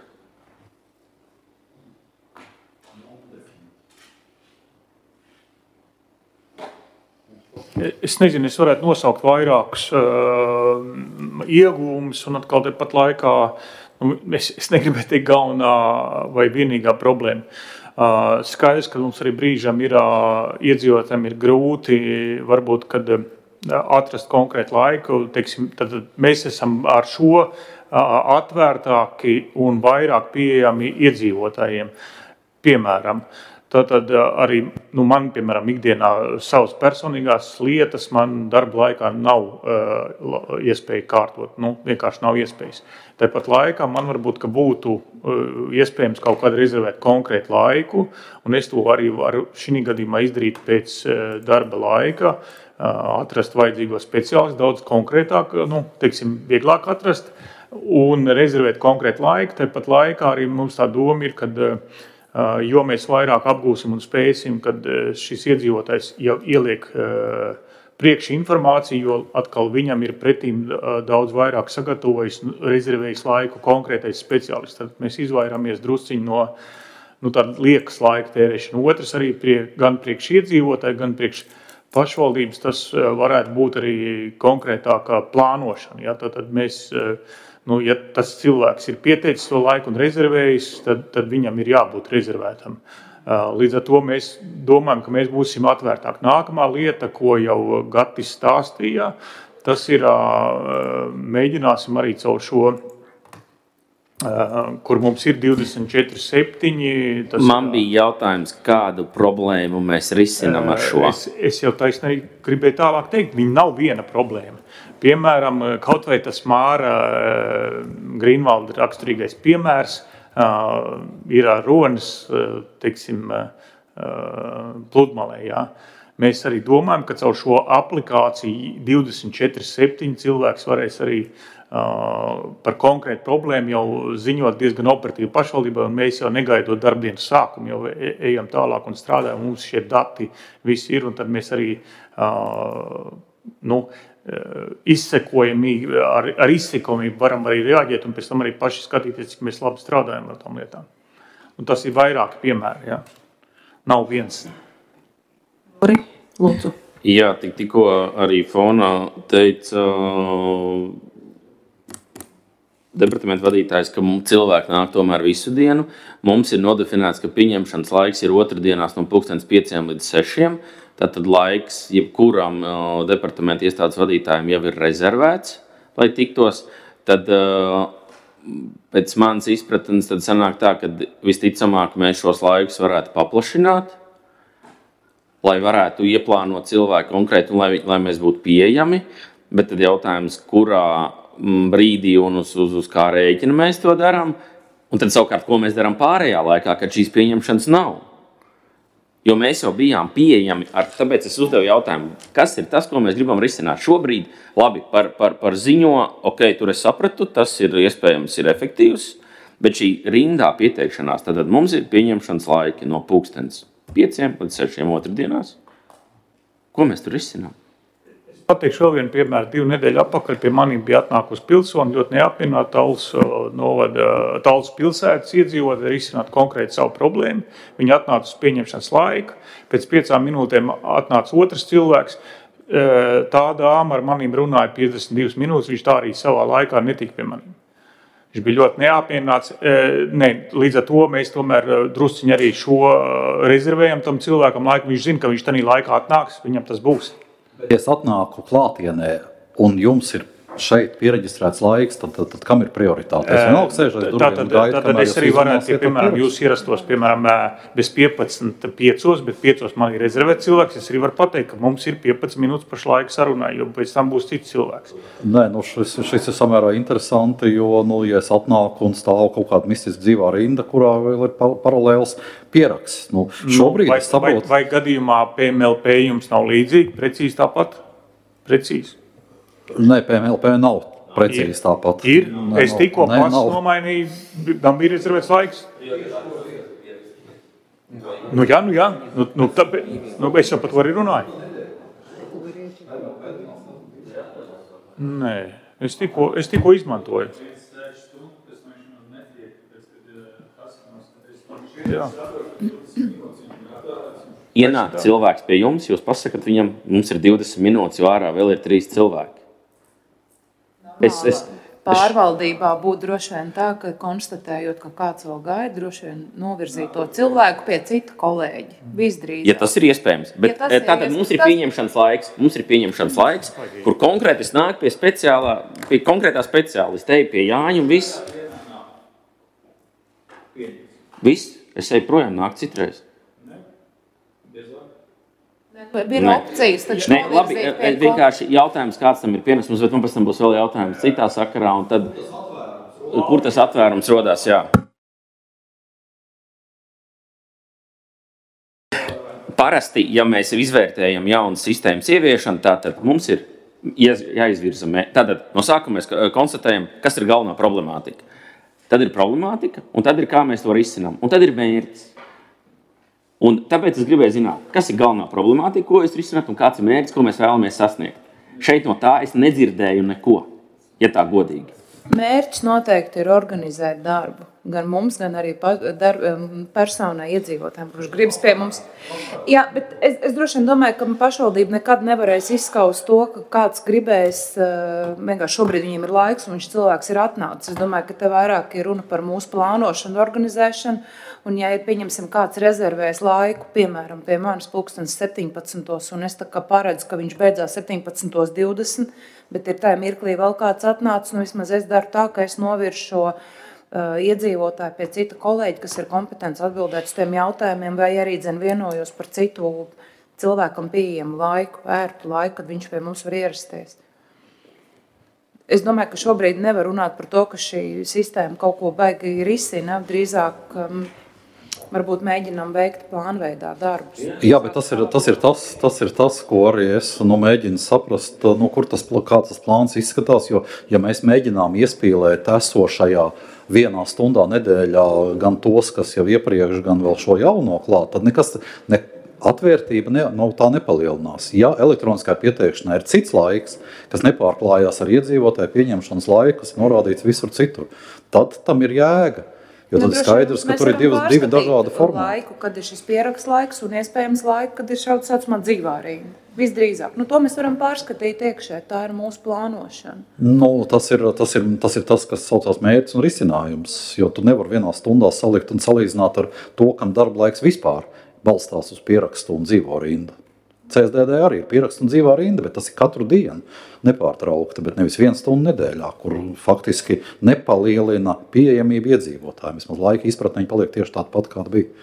Es nezinu, es varētu nosaukt vairākus uh, ieguvumus un atkal tepat laikā, nu, es, es negribētu teikt galvenā vai vienīgā problēma. Uh, skaidrs, ka mums arī brīžam ir uh, iedzīvotājiem ir grūti, varbūt, kad uh, atrast konkrētu laiku, teiksim, tad mēs esam ar šo atvērtāki un vairāk pieejami iedzīvotājiem. Piemēram, tātad arī nu, man, piemēram, ikdienā savas personīgās lietas man darba laikā nav uh, iespēja kārtot, nu, vienkārši nav iespējas. Tāpat laikā man varbūt, ka būtu uh, iespējams kaut kādā rezervēt konkrētu laiku, un es to arī varu šī gadījumā izdarīt pēc uh, darba laika, atrast vajadzīgo speciālistu, daudz konkrētāk, nu, teiksim, vieglāk atrast un rezervēt konkrētu laiku. Tāpat laikā arī mums tā doma ir, kad jo mēs vairāk apgūsim un spēsim, kad šis iedzīvotājs jau ieliek priekš informāciju, jo atkal viņam ir pretīm daudz vairāk sagatavojis, rezervējis laiku konkrētais speciālists. Tad mēs izvairāmies drusciņi no nu, tāda liekas laika tērēšana. Otrs arī prie, gan priekš iedzīvotāji, gan priekš pašvaldības tas varētu būt arī konkrētākā plānošana. Ja? Tad mēs Nu, ja tas cilvēks ir pieteicis to laiku un rezervējis, tad, tad viņam ir jābūt rezervētam. Līdz ar to mēs domājam, ka mēs būsim atvērtāk. Nākamā lieta, ko jau Gatis stāstīja, tas ir, mēģināsim arī caur šo, kur mums ir divdesmit četri septiņi. Man bija jautājums, kādu problēmu mēs risinām ar šo? Es, es jau taisnīgi gribēju tālāk teikt, viņa nav viena problēma. Piemēram, kaut vai tas Māra Grīnvalda raksturīgais piemērs ir Ronas, teiksim, pludmalē, jā. Mēs arī domājam, ka caur šo aplikāciju divdesmit četri septiņi cilvēks varēs arī par konkrētu problēmu jau ziņot diezgan operatīvi pašvaldībā, un mēs jau negaidot darbdienas sākumu, jau ejam tālāk un strādājam, mums šie dati visi ir, un tad mēs arī nu, izsekojamīgi, ar, ar izsekojamību varam arī reaģēt, un pēc tam arī paši skatīties, cik mēs labi strādājam ar tām lietām. Un tas ir vairāki piemēri, jā. Nav viens. Lori, lūdzu. Jā, tik, tikko arī fonā teica departamenta vadītājs, ka cilvēki nāk tomēr visu dienu. Mums ir nodefinēts, ka pieņemšanas laiks ir otrdienās no pulkstens pieciem līdz sešiem. Tātad laiks jebkuram departamenta iestādes vadītājiem jau ir rezervēts, lai tiktos. Tad pēc manas izpratnes tad sanāk tā, ka visticamāk mēs šos laikus varētu paplašināt, lai varētu ieplānot cilvēku konkrēti un lai, lai mēs būtu pieejami. Bet tad jautājums, kurā brīdī un uz, uz, uz kā rēķina mēs to darām, un tad savukārt, ko mēs darām pārējā laikā, kad šīs pieņemšanas nav. Jo mēs jau bijām pieejami, ar, tāpēc es uzdevu jautājumu, kas ir tas, ko mēs gribam risināt šobrīd. Labi, par, par, par ziņo, ok, tur es sapratu, tas ir iespējams ir efektīvs, bet šī rindā pieteikšanās, tad mums ir pieņemšanas laiki no pulkstens pieciem līdz sešiem otrdienās. Ko mēs tur risinām? Pateikšu vēl vienu piemēru. Divu nedēļu atpakaļ pie maniem bija atnākusi pilsoni, ļoti neapmienāta Tallas novada, Tallas pilsētas iedzīvot, risināt konkrēti savu problēmu. Viņi atnāca uz pieņemšanas laiku, pēc piecām minūtēm atnāca otrs cilvēks. Tā dāma ar maniem runāja piecdesmit divas minūtes, viņš tā arī savā laikā netika pie maniem. Viņš bija ļoti neapmienāts. Ne, līdz ar to mēs tomēr drusciņi arī šo rezervējam tam cilvēkam laiku. Viņš zina, ka viņš tanī laikā atnāks, viņam tas būs. Ja es atnāku klātienē un jums ir šeit piereģistrēts laiks, tad, tad, tad kam ir prioritāte? Es vienalga sēžu aiz durvīm un gaidu, kamēr es arī varētu, piemēram, jūs ierastos, piemēram, bez piecpadsmit piecos, bet piecos man ir rezervēts cilvēks, es arī varu pateikt, ka mums ir piecpadsmit minūtes pašlaik sarunai, jo pēc tam būs cits cilvēks. Nē, nu šis, šis ir samērā interesanti, jo, nu, ja es atnāku un stāvu kaut kāda mistiski dzīvā rinda, kurā vēl ir paralēls pieraksts. Nu, šobrīd nu, vai, es saprotu. Vai, vai gadījumā P M L P jums nav līdzīgi, precīzi tāpat? Precīzi. Nē, P M L P nav precīzi tāpat. Ir. Nē, es tikko nē, pats nav. nomainīju, tam ir rezervēts laiks. Nu jā, nu jā. Nu, nu, tāpēc, nu, es jau par to arī runāju. Nē, es tikko, es tikko izmantoju. Jā. Ienāk cilvēks pie jums, jūs pasakat viņam, mums ir divdesmit minūtes, jo ārā vēl ir trīs cilvēki. Es, es, Pārvaldībā būtu droši vien tā, ka konstatējot, ka kāds vēl gaida, droši vien novirzīt to cilvēku pie cita kolēģi. Visdrīzāk. Ja tas ir iespējams. Bet Ja tas ir tātad iespējams, mums ir tas- pieņemšanas laiks, mums ir pieņemšanas laiks, kur konkrēti es nāku pie speciālā, pie konkrētā speciālista, eju pie Jāņa un viss. Viss, es eju projām, nāk citreiz. Ir opcijas, taču Nē, labi, novirzīt pie vienkārši jautājums, kāds tam ir pienesums, bet man pēc tam būs vēl jautājums citā sakarā, un tad, kur tas atvērums rodās, jā. Parasti, ja mēs izvērtējam jaunas sistēmas ieviešanu, tātad mums ir jāizvirza, tātad no sākuma mēs konstatējam, kas ir galvenā problemātika. Tad ir problemātika, un tad ir kā mēs to risinām, un tad ir mērķis. Un tāpēc es gribēju zināt, kas ir galvenā problemātika, ko es risinātu, un kāds ir mērķis, ko mēs vēlamies sasniegt. Šeit no tā es nedzirdēju neko, ja tā godīgi. Mērķis noteikti ir organizēt darbu. gan mums, gan arī dar, personai iedzīvotājiem, kurš gribas pie mums. Jā, bet es, es droši vien domāju, ka pašvaldība nekad nevarēs izskaust to, ka kāds gribēs, vienkārši šobrīd viņiem ir laiks un viņš cilvēks ir atnācis. Es domāju, ka te vairāk ir runa par mūsu plānošanu, organizēšanu, un ja ir, pieņemsim, kāds rezervēs laiku, piemēram, pie manis pulkstens septiņpadsmitos, un es tā kā paredzu, ka viņš beidzās septiņpadsmitos divdesmit, bet ir tajā mirklī vēl kāds atnācis, nu vismaz es daru tā, ka es noviršu šo uh, iedzīvotāju pie cita kolēģa, kas ir kompetents atbildēt uz tiem jautājumiem, vai arī dzen vienojos par citu cilvēkam pieejamu laiku, ērtu laiku, kad viņš pie mums var ierasties. Es domāju, ka šobrīd nevar runāt par to, ka šī sistēma kaut ko baigi risina, drīzāk um, varbūt mēģinām veikt plānveidā darbus. Jā, bet tas ir tas, ir tas, tas, ir tas ko arī es nu, mēģinu saprast, nu, kur tas, kā tas plāns izskatās, jo, ja mēs mēģinām iespīlēt esošajā vienā stundā nedēļā gan tos, kas jau iepriekš, gan vēl šo jauno klāt, tad nekas, ne, atvērtība ne, no tā nepalielinās. Ja elektroniskā pieteikšanā ir cits laiks, kas nepārklājās ar iedzīvotāju pieņemšanas laiku, kas ir norādīts visur citur, tad tam ir jēga. Jo tad ir skaidrs, ka tur ir divas, divi dažādi formāti. Laiku, kad ir šis pieraksts laiks un iespējams laiku, kad ir šauts saucamā dzīvā rinda. Visdrīzāk. Nu, to mēs varam pārskatīt iekšē. Tā ir mūsu plānošana. Nu, tas ir tas, ir, tas, ir tas kas saucās mērķis un risinājums. Jo tu nevar vienā stundā salikt un salīdzināt ar to, kam darba laiks vispār balstās uz pierakstu un dzīvo rindu. C S D D arī ir pieraksts un dzīvā rinda, bet tas ir katru dienu nepārtraukta, bet nevis vienu stundu nedēļā, kur faktiski nepalielina pieejamību iedzīvotājiem. Vismaz laika izpratne paliek tieši tāda pat, kāda bija.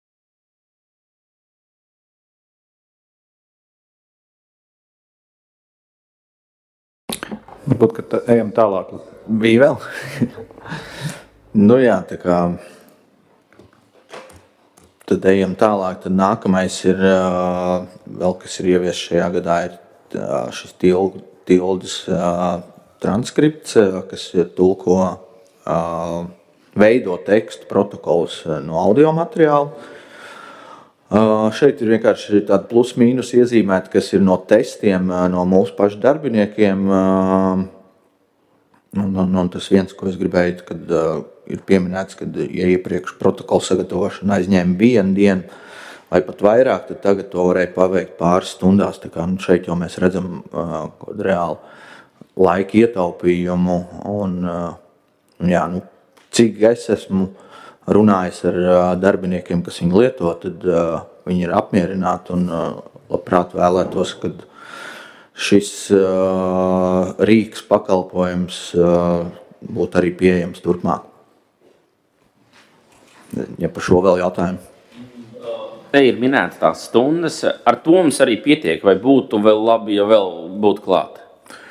Varbūt, ka ejam tālāk. Bija vēl? Nu jā, tā kā... Tad ejam tālāk, tad nākamais ir, uh, vēl kas ir ievies šajā gadā, ir uh, šis tildes uh, transkripts, uh, kas ir tulko uh, veido tekstu protokols uh, no audio materiāla. Uh, šeit ir vienkārši tāda plus-mīnus iezīmēta, kas ir no testiem uh, no mūsu pašu darbiniekiem. Uh, un, un, un tas viens, ko es gribēju, kad uh, ir pieminēts, ka ja iepriekš protokola sagatavošana aizņēma vienu dienu vai pat vairāk, tad tagad to varēja paveikt pāris stundās. Tā kā, nu, šeit jau mēs redzam uh, kaut reāli laika ietaupījumu. Un, uh, jā, nu, cik es esmu runājis ar uh, darbiniekiem, kas viņu lieto, tad uh, viņi ir apmierināti un uh, labprāt vēlētos, kad šis uh, rīks pakalpojums uh, būtu arī pieejams turpmāk. Ja par šo vēl jautājumu. Te ir minētas tās stundas. Ar to mums arī pietiek, vai būtu vēl labi, ja vēl būtu klāt?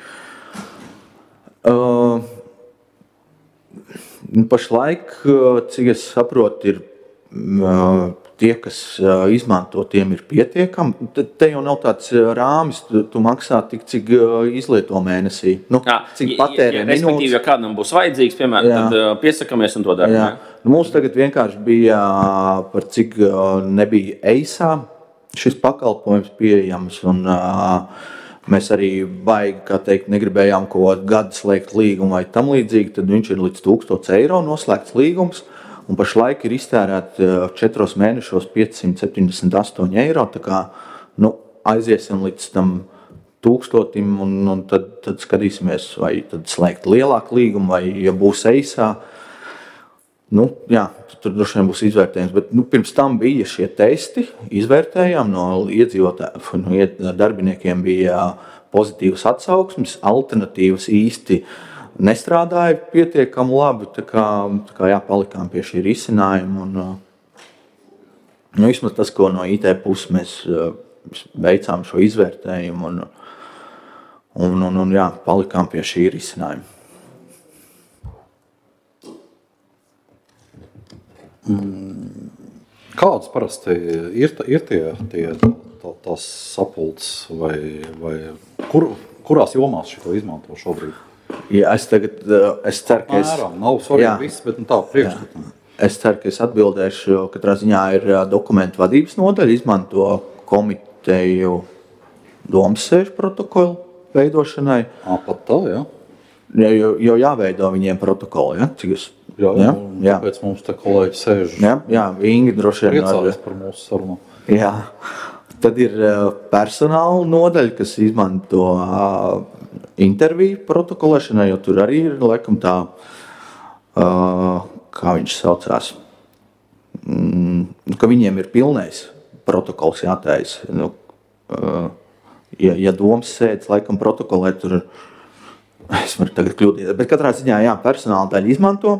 Uh, pašlaik, cik es saprotu, ir uh, tie, kas uh, izmanto, tiem ir pietiekami. Te, te jau nav tāds rāmis, tu, tu maksā tik, cik uh, izlieto mēnesī. Nu, jā, cik patērē minūtes. Respektīvi, ja kādam būs vajadzīgs, piemēram, jā. Tad uh, piesakamies un to darām. Nu, mums tagad vienkārši bija par cik uh, nebija eisā šis pakalpojums pieejams. Un, uh, mēs arī baigi, kā teikt, negribējām ko gadu slēgt līgumu vai tam līdzīgi. Tad viņš ir līdz tūkstoš eiro noslēgts līgums. Un pašlaik ir iztērēt četros mēnešos piecsimt septiņdesmit astoņi eiro. Tā kā nu, aiziesim līdz tam tūkstotim un, un tad, tad skatīsimies, vai tad slēgt lielāku līgumu, vai ja būs eisā. Nu, jā, tur droši vien būs izvērtējums, bet nu, pirms tam bija šie testi, izvērtējām no iedzīvotājiem, no darbiniekiem bija pozitīvas atsauksmes, alternatīvas īsti nestrādāja pietiekami labi, tā kā, tā kā jā, palikām pie šī risinājuma. Un, nu, vismaz tas, ko no I T puses mēs veicām šo izvērtējumu un, un, un, un jā, palikām pie šī risinājuma. Kādas parasti ir, ir tie, tie tā, tās sapulces vai, vai kur, kurās jomās šito izmanto šobrīd? Jā, es tagad, es ceru, ka es... Mēram, nav svarīgi viss, bet nu tā priekšstatā. Es ceru, ka es atbildēšu, jo katrā ziņā ir dokumentu vadības nodaļa, izmanto komiteju domas sēžu protokolu veidošanai. Ā, pat tā, jā. Jo, jo jāveido viņiem protokoli, ja? Cik es Jā, jā, jā. Tāpēc mums te kolēģi sēž. Jā, jā, Ingi droši vien priecājas par mūsu sarunu. Jā. Tad ir personāla nodaļa, kas izmanto interviju protokolēšanai, jo tur arī ir, laikam, tā, kā viņš saucās, ka viņiem ir pilnais protokols jātais. Nu, ja, ja domas sēdz, laikam, protokolē, tur es varu tagad kļūdīt. Bet katrā ziņā, jā, personāla daļa izmanto.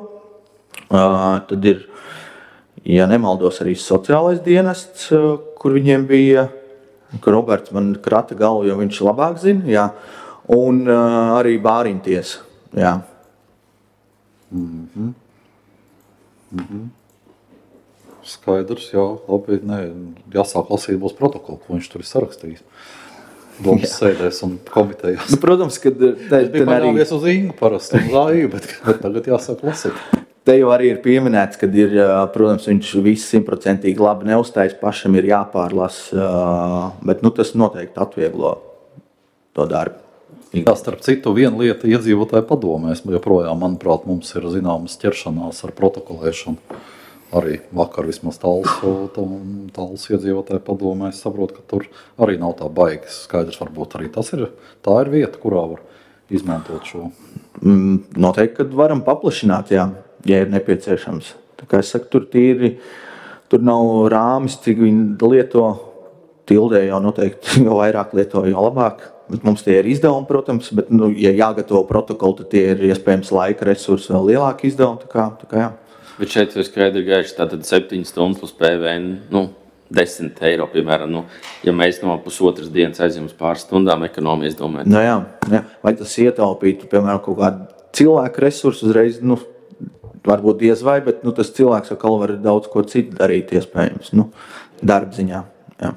Tad ir, ja nemaldos, arī sociālais dienests, kur viņiem bija, ka Roberts man krata galvu, jo viņš labāk zina, jā. Un arī bāriņtiesa, jā. Mm-hmm. Mm-hmm. Skaidrs, jā, labi, nē, jāsāk lasīt būs protokolu, ko viņš tur ir sarakstījis. Domas sēdēs un komitejās. Nu, protams, kad... Te, es biju paļāvies uz Ingu parasti un Zāju, bet, bet tagad jāsāk lasīt. Te jau arī ir pieminēts, kad ir, protams, viņš viss simtprocentīgi labi neuztais, pašam ir jāpārlas, bet nu, tas noteikti atvieglo to darbu. Jā, starp citu, viena lieta iedzīvotāju padomēs, joprojām, manuprāt, mums ir zināmas ķeršanās ar protokolēšanu. Arī vakar vismaz tāls iedzīvotāju padomē, es saprotu, ka tur arī nav tā baigas. Skaidrs, varbūt arī tas ir, tā ir vieta, kurā var izmantot šo. Mm, noteikti, kad varam paplašināt, jā, ja ir nepieciešams. Tā kā es saku, tur tīri, tur nav rāmis, cik viņi lieto, tildē jau noteikti, jo vairāk lieto, jo labāk. Bet mums tie ir izdevumi, protams, bet, nu, ja jāgatavo protokoli, tad tie ir iespējams laika resursi vēl lielāki izdevumi, tā kā, tā kā jā. Bet šeit ir skaidri gaiši, tātad septiņas stundas plus P V N, nu, desmit eiro, piemēram, nu, ja mēs no pusotras dienas aizjām uz pāris stundām ekonomijas domājam. Nu jā, jā, vai tas ietaupītu, piemēram, kaut kādu cilvēku resursu uzreiz, nu, varbūt diez vai, bet, nu, tas cilvēks atkal var daudz ko citu darīt, iespējams, nu, darbziņā, jā.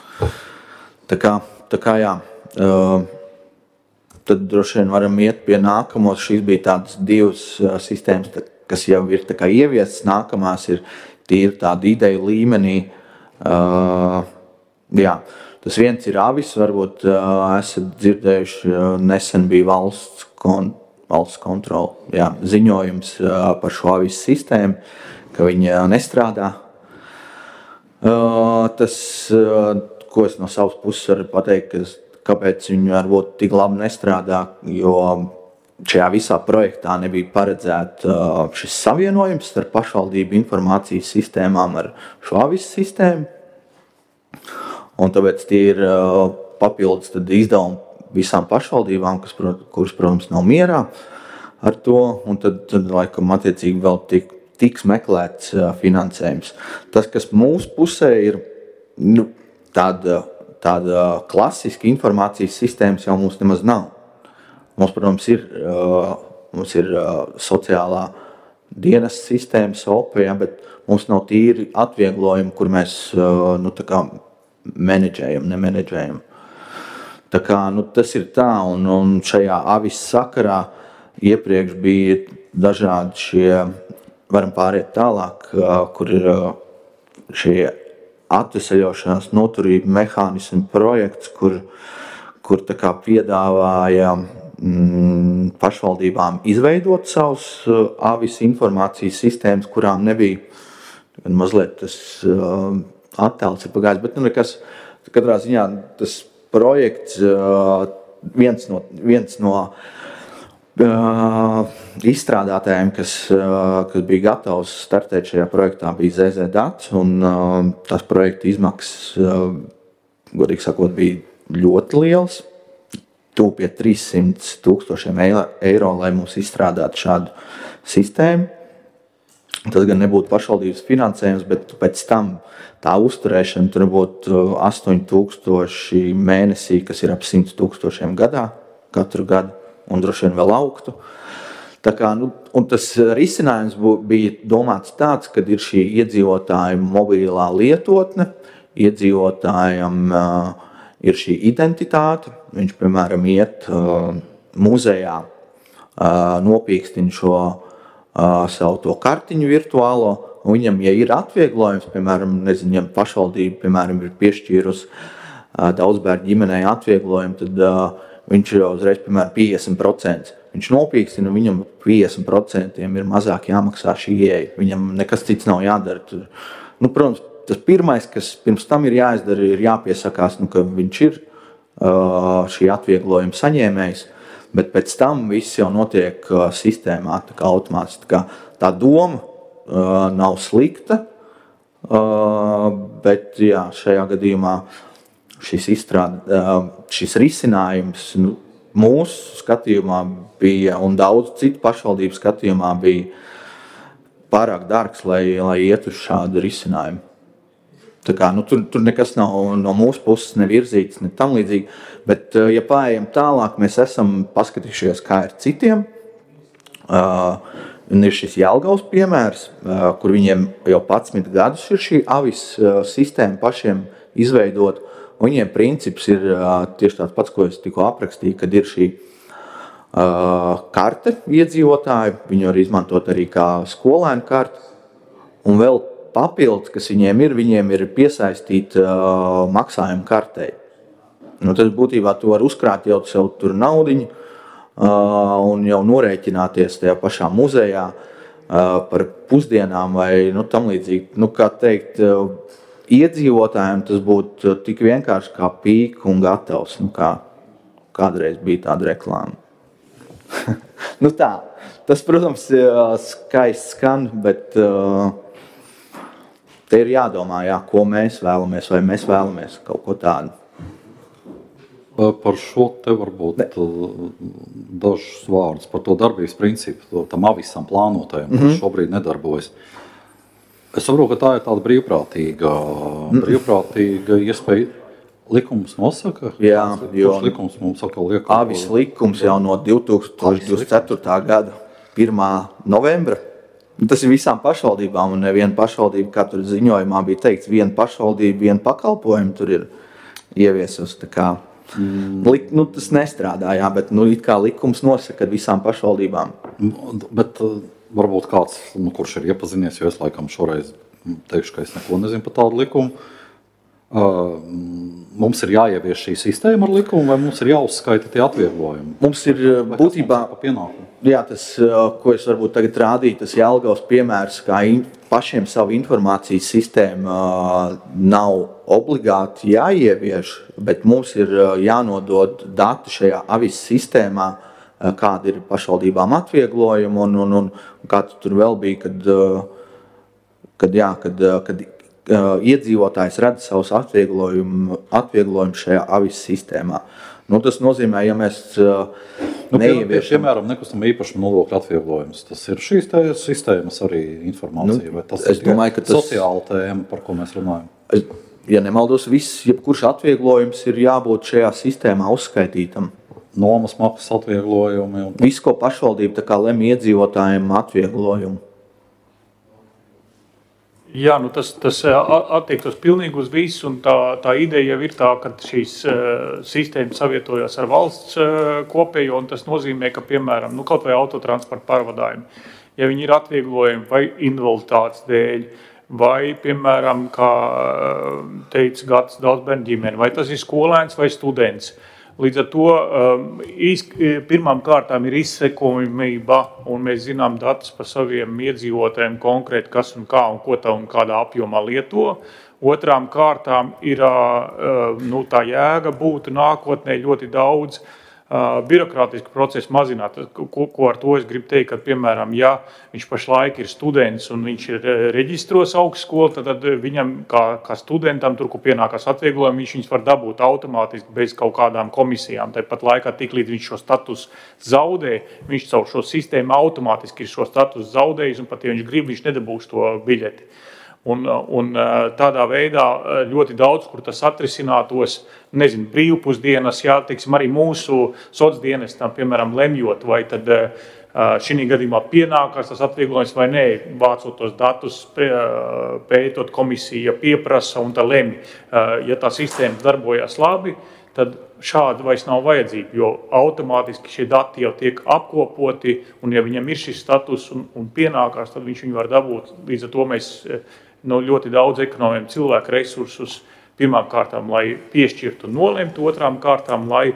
Tā kā, tā kā, jā, uh, tad droši vien varam iet pie nākamos, šīs bija tādas divas uh, sistēmas, tā, kas jau ir tā kā ieviestas, nākamās ir tīri tāda ideja līmenī. Uh, jā, tas viens ir avis, varbūt uh, esat dzirdējuši, uh, nesen bija valsts, kon, valsts kontrola, jā, ziņojums uh, par šo avis sistēmu, ka viņa nestrādā. Uh, tas, uh, ko es no savas puses varu pateikt, ka, kāpēc viņa varbūt tik labi nestrādā, jo šajā visā projektā nebija paredzēta šis savienojums starp pašvaldību informācijas sistēmām ar šo avis sistēmu. Un tāpēc tie ir papildus tad izdevumi visām pašvaldībām, kas, kuras, protams, nav mierā ar to. Un tad, tad laikam, attiecīgi vēl tik, tiks meklēts finansējums. Tas, kas mūsu pusē ir, nu, tāda, tāda klasiska informācijas sistēmas jau mums nemaz nav. Mums, protams, ir, uh, mums ir uh, sociālā dienas sistēma, S O P, ja, bet mums nav tīri atvieglojumi, kur mēs uh, nu, tā kā menedžējam, nemenedžējam. Tā kā, nu, tas ir tā, un, un šajā avis sakarā iepriekš bija dažādi šie, varam pāriet tālāk, uh, kur ir uh, šie atvesaļošanās noturību mehānismu projekts, kur, kur tā kā piedāvāja pašvaldībām izveidot savus uh, avis informācijas sistēmas, kurām nebija mazliet tas uh, attēls ir pagājis, bet nu nekas, katrā ziņā tas projekts, uh, viens no, viens no uh, izstrādātājiem, kas, uh, kas bija gatavs startēt šajā projektā, bija Z Z Dats, un uh, tās projekta izmaksas, uh, godīgi sakot, bija ļoti liels. Tūp pie trīssimt tūkstošiem eiro, lai mums izstrādātu šādu sistēmu. Tas gan nebūtu pašvaldības finansējums, bet pēc tam tā uzturēšana tur būtu astoņi tūkstoši mēnesī, kas ir ap simt tūkstošiem gadā, katru gadu, un droši vien vēl augtu. Tā kā, nu, un tas risinājums bū, bija domāts tāds, kad ir šī iedzīvotāju mobilā lietotne, iedzīvotājiem uh, ir šī identitāte, viņš, piemēram, iet uh, muzejā, uh, nopīkstina šo uh, savu to kartiņu virtuālo, un viņam, ja ir atvieglojums, piemēram, nezinu, ja pašvaldība, piemēram, ir piešķīrusi uh, daudzbērnu ģimenei atvieglojumu, tad uh, viņš jau uzreiz, piemēram, piecdesmit procenti viņš nopīkstina, viņam piecdesmit procenti ir mazāk jāmaksā šī ieeja. Viņam nekas cits nav jādara. Tur. Nu, protams, tas pirmais, kas pirms tam ir jāizdara, ir jāpiesakās, nu, ka viņš ir uh, šī atvieglojuma saņēmējs, bet pēc tam viss jau notiek uh, sistēmā, tā kā automātiski. Tā, kā, tā doma uh, nav slikta, uh, bet jā, šajā gadījumā šis, izstrād, uh, šis risinājums nu, mūsu skatījumā bija, un daudz citu pašvaldību skatījumā bija pārāk dārgs, lai, lai iet uz šādu risinājumu. Tā kā, nu, tur, tur nekas nav no mūsu puses nevirzīts, ne tam līdzīgi, bet, ja pārējām tālāk, mēs esam paskatījušies, kā ir citiem. Uh, un ir šis Jelgavas piemērs, uh, kur viņiem jau padsmit gadus ir šī avis uh, sistēma pašiem izveidot. Viņiem princips ir uh, tieši tāds pats, ko es tikko aprakstīju, kad ir šī uh, karte iedzīvotāji, viņu var izmantot arī kā skolēnu karte, un vēl papildus, kas viņiem ir, viņiem ir piesaistīta uh, maksājuma kartei. Nu, tas būtībā tu var uzkrāt jau sev tur naudiņu uh, un jau norēķināties tajā pašā muzejā uh, par pusdienām vai nu, tam līdzīgi. Nu, kā teikt, uh, iedzīvotājiem tas būtu tik vienkārši kā pīk un gatavs, nu, kā kādreiz bija tāda reklāma. nu tā, tas, protams, skaisti skan, bet uh, te ir jādomā, jā, ko mēs vēlamies, vai mēs vēlamies kaut ko tādu. Par šo te varbūt ne. dažus vārdus par to darbības principu, tam avisam plānotajam, mm-hmm. kurš šobrīd nedarbojas. Es saprotu, ka tā ir tāda brīvprātīga, brīvprātīga iespēja. Likums nosaka? Jā, jo likums mums saka liek. Avis likums jau no divtūkstoš divdesmit ceturtā gada pirmā novembra. Tas ir visām pašvaldībām, un neviena pašvaldība, kā tur ziņojumā bija teikts, viena pašvaldība, viena pakalpojuma tur ir ieviesus. Tā kā, mm. lik, nu, tas nestrādā, jā, bet nu, it kā likums nosaka visām pašvaldībām. Bet varbūt kāds, nu, kurš ir iepazinies, jo es laikam šoreiz teikšu, ka es neko nezinu par tādu likumu. Uh, mums ir jāievieš šī sistēma ar likumu, vai mums ir jāuzskaita tie atvieglojumi? Mums ir vai būtībā, jā, tas, ko es varbūt tagad rādīju, tas Jelgavas piemērs, kā in, pašiem savu informācijas sistēmu uh, nav obligāti jāievieš, bet mums ir uh, jānodod dati šajā avis sistēmā, kāda ir pašvaldībām atvieglojumi un, un, un, un kā tur vēl bija, kad, kad, jā, kad, kad iedzīvotājs redz savus atvieglojumu, atvieglojumu šajā avis sistēmā. Nu, tas nozīmē, ja mēs nu, neieviešam... Piemēram, nekustamā īpašuma nodokļa atvieglojums. Tas ir šīs sistēmas arī informācija, nu, vai tas ir domāju, ka tas... sociāla tēma, par ko mēs runājam? Es, ja nemaldos, viss, jebkurš atvieglojums ir jābūt šajā sistēmā uzskaitītam. Nomas maksas atvieglojumi. Un... Viss, ko pašvaldība tā kā lem iedzīvotājiem atvieglojumu. Jā, nu tas, tas attiektos pilnīgi uz visu, un tā, tā ideja jau ir tā, ka šīs uh, sistēmas savietojās ar valsts uh, kopējo, un tas nozīmē, ka, piemēram, nu, kaut vai autotransporta pārvadājumi, ja viņi ir atvieglojumi vai invaliditātes dēļ, vai, piemēram, kā teica Gatis, daudz bērnu ģimeni, vai tas ir skolēns vai students. Līdz ar to um, iz, pirmām kārtām ir izsekojamība, un mēs zinām datus par saviem iedzīvotājiem konkrēti, kas un kā un ko tā un kādā apjomā lieto. Otrām kārtām ir uh, nu, tā jēga būtu nākotnē ļoti daudz uh, birokrātisku procesu mazināt. Ko, ko ar to es gribu teikt, ka, piemēram, ja viņš pašlaik ir students un viņš ir reģistros augstskolu, tad, tad viņam kā, kā studentam, tur, kur pienākās atvieglojumi, viņš viņus var dabūt automātiski bez kaut kādām komisijām. Tāpat laikā, tik līdz viņš šo statusu zaudē, viņš caur šo sistēmu automātiski ir šo statusu zaudējis, un pat, ja viņš grib, viņš nedabūs to biļeti. Un, un tādā veidā ļoti daudz, kur tas atrisinātos, nezinu, brīvpusdienas, jā, teiksim, arī mūsu socdienestam, piemēram, lemjot, vai tad šī gadījumā pienākās tas atvieglojums vai nē, vācot tos datus, pētot komisija pieprasa un tā lemj. Ja tā sistēma darbojas labi, tad šādi vairs nav vajadzība, jo automātiski šie dati jau tiek apkopoti, un ja viņam ir šis status un, un pienākās, tad viņš viņu var dabūt. Līdz ar to mēs no ļoti daudz ekonomiem cilvēku resursus pirmām kārtām, lai piešķirtu un nolemtu, otrām kārtām, lai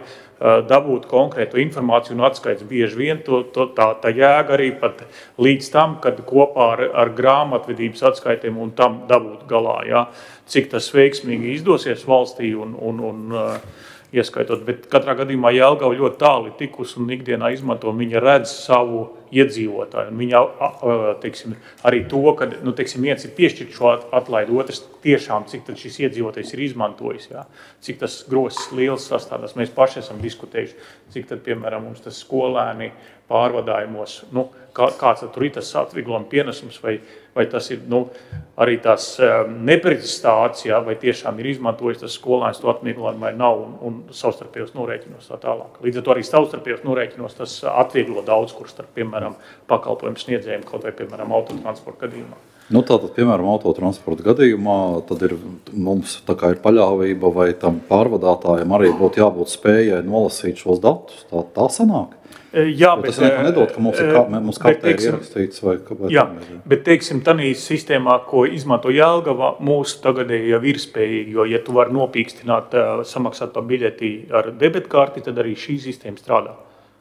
dabūt konkrētu informāciju un atskaits. Bieži vien to, to, tā, tā jēga arī pat līdz tam, kad kopā ar, ar grāmatvedības atskaitiem un tam dabūt galā, jā, cik tas veiksmīgi izdosies valstī un, un, un ieskaitot. Bet katrā gadījumā Jelgava ļoti tāli tikus un ikdienā izmanto, un viņa redz savu iedzīvotāju. Un viņa, teiksim, arī to, ka, nu, teiksim, viens ir piešķirt šo atlaidu, otrs tiešām, cik tad šis iedzīvotājs ir izmantojis, jā. Cik tas grosis liels sastādās. Mēs paši esam diskutējuši, cik tad, piemēram, mums tas skolēni pārvadājumos, nu, kā, kāds tur ir tas atvieglojuma pienesums, vai, vai tas ir, nu, arī tās um, neprecizitātes, jā, vai tiešām ir izmantojis tas skolēns to atvieglojumu vai nav, un, un savstarpējos norēķinos tā tālāk. Līdz ar to arī savstarpējos norēķinos tas atvieglo daudz, kur starp, piemēram, pakalpojumu sniedzējiem, kaut vai, piemēram, autotransporta gadījumā. Nu, tātad, piemēram, autotransporta gadījumā, tad ir, mums tā kā ir paļāvība, vai tam pārvadātājiem arī būtu jābūt spējai nolasīt šos datus. Tā, tā sanāk? Jā, bet, bet tas neko nedod, ka mums, ir, kā, mums kartē ir ierakstīts. Vai, vai jā, bet, teiksim, tanī sistēmā, ko izmanto Jelgava, mūsu tagadēji jau ir spējīgi, jo, ja tu vari nopīkstināt, samaksāt par biļeti ar debetkarti, tad arī šī sistēma strādā.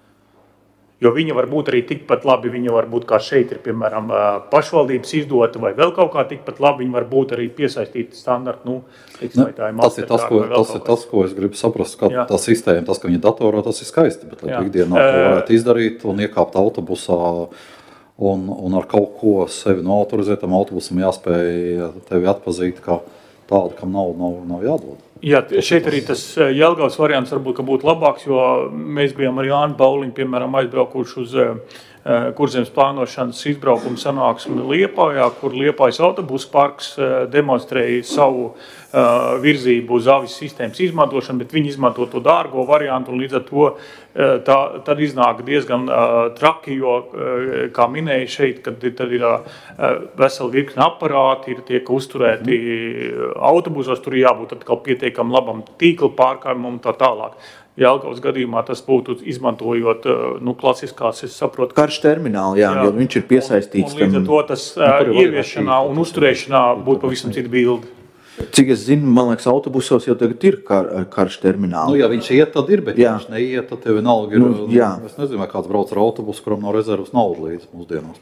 Jo viņa var būt arī tikpat labi, viņa var būt kā šeit ir, piemēram, pašvaldības izdota vai vēl kaut kā tikpat labi, viņa var būt arī piesaistīta standarta, nu, teiksim, vai tā ir tas ir tas, ko, tas, ir tas, ko es gribu saprast, ka jā. Tā sistēma, tas, ka viņa datorā, tas ir skaisti, bet lai ikdienā to varētu izdarīt un iekāpt autobusā un, un ar kaut ko sevi noautorizētam autobusam jāspēj tevi atpazīt, ka tādu, kam nav, nav, nav jādod. Jā, šeit arī tas Jelgavas variants varbūt, ka būtu labāks, jo mēs bijām ar Jānu Bauliņu, piemēram, aizbraukuši uz Kurzemes plānošanas izbraukumu sanāksmi Liepājā, kur Liepājas autobusu parks demonstrēja savu virzību uz avis sistēmas izmantošanu, bet viņi izmanto to dārgo variantu, un līdz ar to tā, tad iznāk diezgan traki, jo, kā minēja šeit, kad tad ir veseli virkni aparāti, ir tiek uzturēti autobusos, tur ir jābūt atkal pietiekam labam tīkla pārkārmumam un tā tālāk. Jelgavas gadījumā tas būtu izmantojot, nu, klasiskās, es saprotu. Karš termināli, jā, jā, jo viņš ir piesaistīts. Un, un līdz ar to tas uh, ieviešanā un uzturēšanā būtu pavisam cita bilde. Cik es zinu, man liekas, autobusos jau tagad ir kar, karš termināli. Nu, ja viņš iet, tad ir, bet ja viņš neiet, tad tev vienalga ir, nu, jā. Es nezinu, vai kāds brauc ar autobusu, kuram nav rezervas naudu līdz mūsdienās.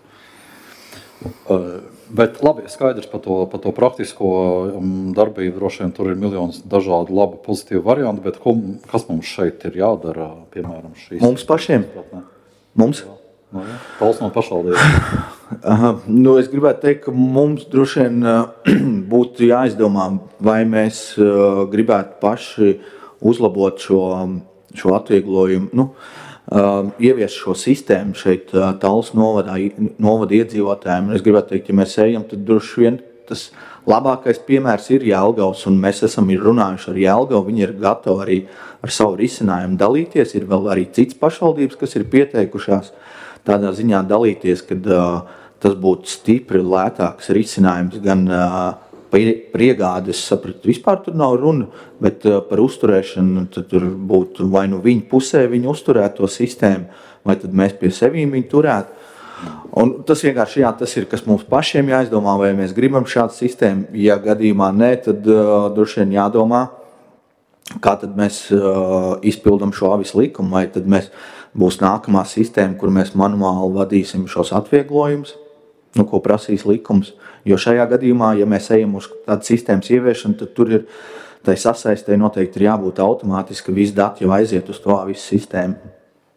Uh, bet labi, skaidrs par to, par to praktisko um, darbību, droši vien tur ir miljonas dažādu labu pozitīvu variantu, bet ko, kas mums šeit ir jādara, piemēram, šīs? Mums pašiem? Ne? Mums? Jā. Nu, jā. Pauls no pašvaldības. Nu, es gribētu teikt, ka mums droši vien būtu jāizdomā, vai mēs uh, gribētu paši uzlabot šo, šo atvieglojumu, nu, uh, ievies šo sistēmu šeit uh, Tallas novadā, novada iedzīvotājiem. Es gribētu teikt, ja mēs ejam, tad droši vien tas labākais piemērs ir Jelgavs, un mēs esam runājuši ar Jelgavu, viņi ir gatavi arī ar savu risinājumu dalīties. Ir vēl arī cits pašvaldības, kas ir pieteikušās tādā ziņā dalīties, kad uh, tas būtu stipri lētāks risinājums gan uh, par iegādes, sapratu, vispār tur nav runa, bet uh, par uzturēšanu tad tur būtu vai nu viņa pusē viņa uzturētu to sistēmu, vai tad mēs pie sevīm viņu turētu. Un tas vienkārši, jā, tas ir, kas mums pašiem jāizdomā, vai mēs gribam šādu sistēmu. Ja gadījumā nē, tad uh, droši vien jādomā, kā tad mēs uh, izpildam šo avis likumu, vai tad mēs būs nākamā sistēma, kur mēs manuāli vadīsim šos atvieglojumus, nu, ko prasīs likums. Jo šajā gadījumā, ja mēs ejam uz tādu sistēmas ieviešanu, tad tur ir, tai sasaistē noteikti ir jābūt automātiski, visi dati jau aiziet uz to visu sistēmu.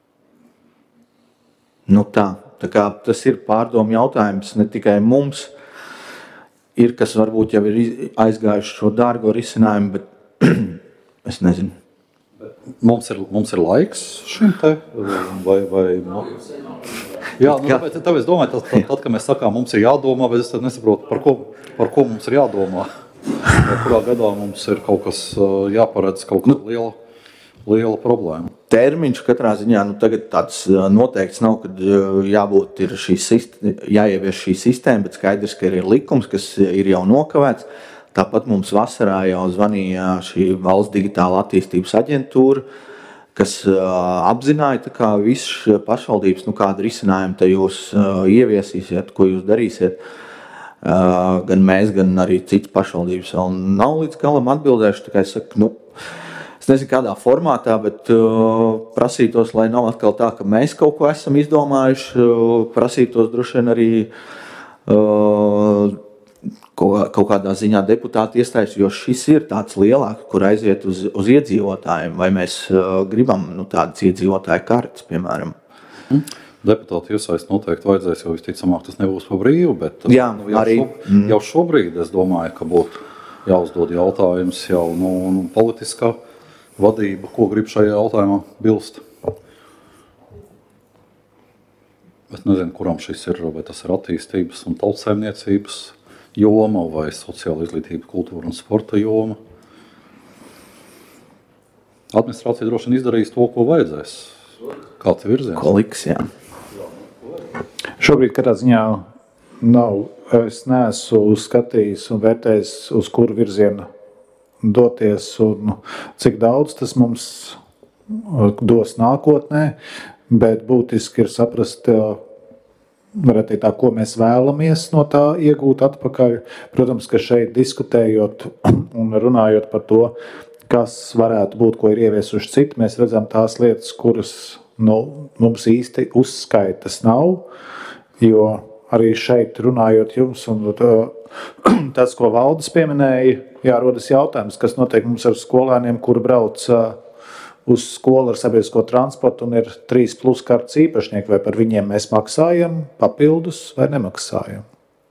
Nu tā, tā kā tas ir pārdomu jautājums, ne tikai mums ir, kas varbūt jau ir aizgājuši šo dārgo risinājumu, bet es nezinu. Mums ir, mums ir laiks šim te, vai, vai, nu, jā, nu, tāpēc, tāpēc es domāju, tad, tad, tad, kad mēs sakām, mums ir jādomā, bet es tad nesaprotu, par ko, par ko mums ir jādomā. Kurā gadā mums ir kaut kas jāparedz, kaut kas liela, liela problēma. Termiņš katrā ziņā, nu, tagad tāds noteikts nav, kad jābūt ir šī, jāievieš šī sistēma, bet skaidrs, ka ir likums, kas ir jau nokavēts. Tāpat mums vasarā jau zvanīja šī valsts digitāla attīstības aģentūra, kas uh, apzināja tā kā visas pašvaldības, nu kādu risinājumu te jūs uh, ieviesīsiet, ko jūs darīsiet. Uh, gan mēs, gan arī citas pašvaldības vēl nav līdz galam atbildējuši. Tā kā es saku, nu, es nezinu, kādā formātā, bet uh, prasītos, lai nav atkal tā, ka mēs kaut ko esam izdomājuši, uh, prasītos droši vien arī uh, kaut kādā ziņā deputāti iestājas, jo šis ir tāds lielāks, kur aiziet uz, uz iedzīvotājiem, vai mēs uh, gribam nu, tādas iedzīvotāju kartes, piemēram. Mm. Deputāti iesaist noteikti vajadzēs, jo visticamāk tas nebūs pa brīvu, bet Jā, nu, jau, arī. Šo, mm. jau šobrīd es domāju, ka būtu jāuzdod jautājums jau nu, nu, politiskā vadība, ko grib šajā jautājumā bilst. Es nezinu, kuram šis ir, vai tas ir attīstības un tautsaimniecības joma, vai sociāla izglītība, kultūra un sporta joma. Administrācija droši vien izdarīs to, ko vajadzēs. Kāds ir virziens? Ko liks, jā. Šobrīd katrā ziņā nav, es neesmu skatījis un vērtējis, uz kuru virzienu doties un cik daudz tas mums dos nākotnē, bet būtiski ir saprast, varētu tā, ko mēs vēlamies no tā iegūt atpakaļ. Protams, ka šeit diskutējot un runājot par to, kas varētu būt, ko ir ieviesuši citi, mēs redzam tās lietas, kuras nu, mums īsti uzskaitas nav, jo arī šeit runājot jums un tas, ko Valdis pieminēja, jārodas jautājums, kas notiek mums ar skolēniem, kuri brauc uz skolu ar sabiedrisko transportu un ir trīs plus kartes īpašnieki, vai par viņiem mēs maksājam papildus vai nemaksājam.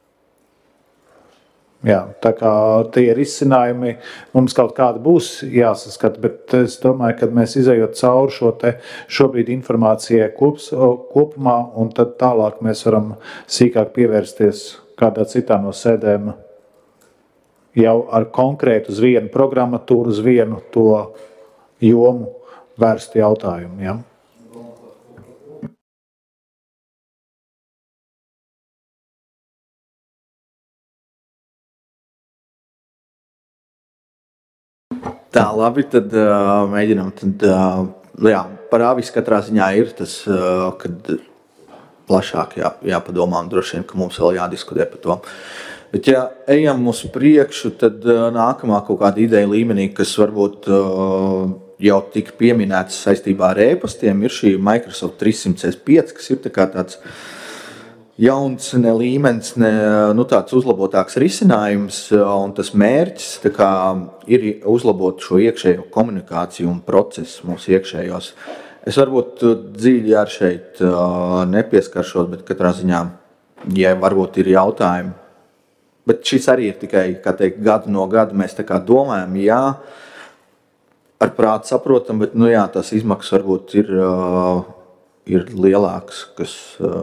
Jā, tā kā tie ir izcinājumi, mums kaut kādi būs jāsaskat, bet es domāju, ka mēs izejot cauri šo te šobrīd informācijai kops, kopumā, un tad tālāk mēs varam sīkāk pievērsties kādā citā no sēdēm jau ar konkrētu uz vienu programmatūru, uz vienu to jomu vērstu jautājumu. Ja? Tā, labi, tad uh, mēģinām. Tad, uh, jā, par avis katrā ziņā ir tas, uh, kad plašāk jā, jāpadomā un droši vien, ka mums vēl jādiskutē par to. Bet, ja ejam uz priekšu, tad uh, nākamā kaut kāda ideja līmenī, kas varbūt uh, jau tika pieminēts saistībā ar e-pastiem, ir šī Microsoft trīssimt pieci, kas ir tā kā tāds jauns ne līmenis, ne nu, tāds uzlabotāks risinājums, un tas mērķis tā kā, ir uzlabot šo iekšējo komunikāciju un procesu mūsu iekšējos. Es varbūt dziļi ar šeit nepieskaršos, bet katrā ziņā, ja varbūt ir jautājumi. Bet šis arī ir tikai, kā teikt, gadu no gada mēs tā kā domājam, jā, ar prātu saprotam, bet nu jā, tās izmaksas varbūt ir, ir lielākas, kas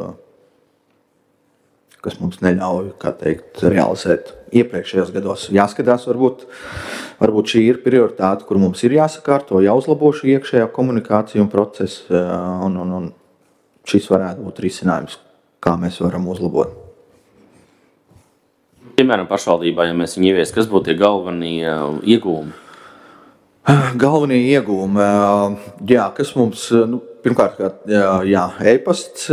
kas mums neļauj, kā teikt, realizēt iepriekšējos gados. Jāskatās, varbūt, varbūt šī ir prioritāte, kur mums ir jāsakārto, jāuzlabo šī iekšējā komunikācija un process, un, un, un šis varētu būt risinājums, kā mēs varam uzlabot. Piemēram, pašvaldībā, ja mēs viņu ievies, kas būtu tie galvenie iegūmi? Galvenie iegūmi, jā, kas mums, nu, pirmkārt, jā, jā, e-pasts,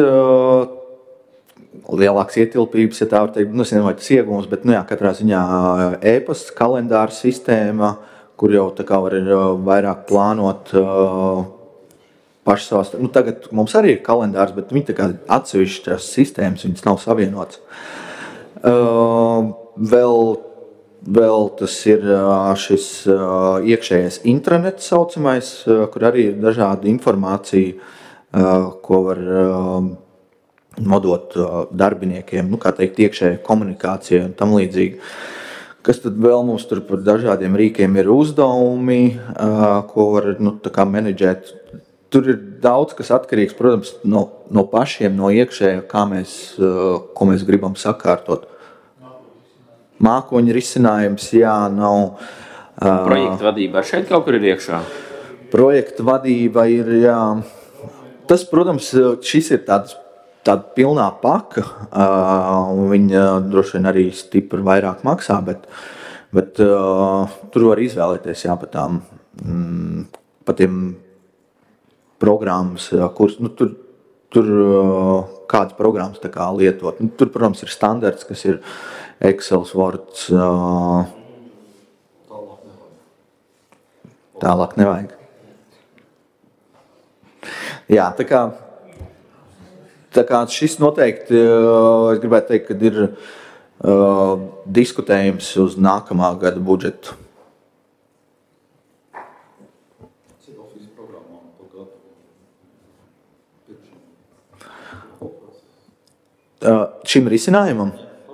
lielāks ietilpības, ja tā var teikt, nu, es nezinu, vai tas iegūms, bet, nu jā, katrā ziņā e-pasts, kalendāra sistēma, kur jau tā kā var vairāk plānot uh, paši savās, nu, tagad mums arī ir kalendārs, bet viņi tā kā atsevišķas sistēmas, viņas nav savienotas. Uh, vēl, vēl tas ir uh, šis uh, iekšējais intranets saucamais, uh, kur arī ir dažāda informācija, uh, ko var uh, nodot darbiniekiem, nu, kā teikt, iekšējai komunikācijai un tam līdzīgi. Kas tad vēl mums tur par dažādiem rīkiem ir uzdevumi, ko var, nu, tā kā menedžēt. Tur ir daudz, kas atkarīgs, protams, no, no pašiem, no iekšējā, kā mēs, ko mēs gribam sakārtot. Mākoņu risinājums, jā, nav. Projekta vadība ar šeit kaut kur ir iekšā? Projekta vadība ir, jā. Tas, protams, šis ir tāds tāda pilnā paka, uh, un viņa droši vien arī stipri vairāk maksā, bet, bet uh, tur var izvēlēties jā, pa tām, mm, pa tiem programmas, kuras, nu, tur, tur uh, kādas programmas tā kā lietot. Nu, tur, protams, ir standarts, kas ir Excel, Word, uh, Tālāk nevajag. Jā, tā kā, tā kā šis noteikti, es gribētu teikt, ka ir uh, diskutējums uz nākamā gada budžetu. Uh, šim risinājumam?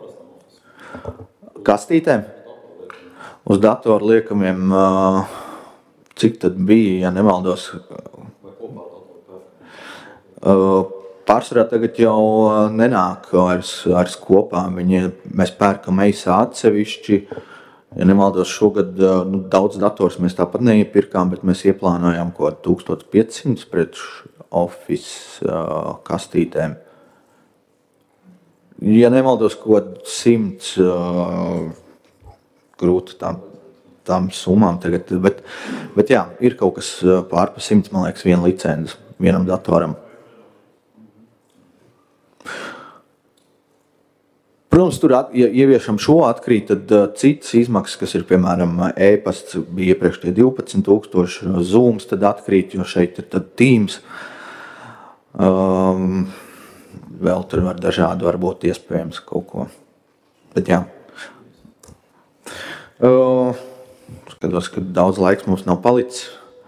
Kastītēm? Uz datoru liekamiem, uh, cik tad bija, ja nemaldos? Uh, pārsvarā tagad jau nenāk vairs, vairs kopā. Viņi, mēs pērkam eisā atsevišķi. Ja nemaldos, šogad uh, nu, daudz dators mēs tāpat neiepirkām, bet mēs ieplānojām kaut tūkstoš piecsimt pret office uh, kastītēm. Ja nemaldos, kaut simts uh, grūti tām, tām summām tagad, bet, bet jā, ir kaut kas pār pa simts, man liekas, viena licences vienam datoram. Protams, tur, at, ja ieviešam šo atkrīt, tad uh, citas izmaksas, kas ir, piemēram, e-pasts, bija iepriekš tie divpadsmit tūkstoši, Zooms tad atkrīt, jo šeit ir tad Teams. Um, vēl tur var dažādi, varbūt iespējams kaut ko. Bet jā. Uh, skatos, ka daudz laiks mums nav palicis.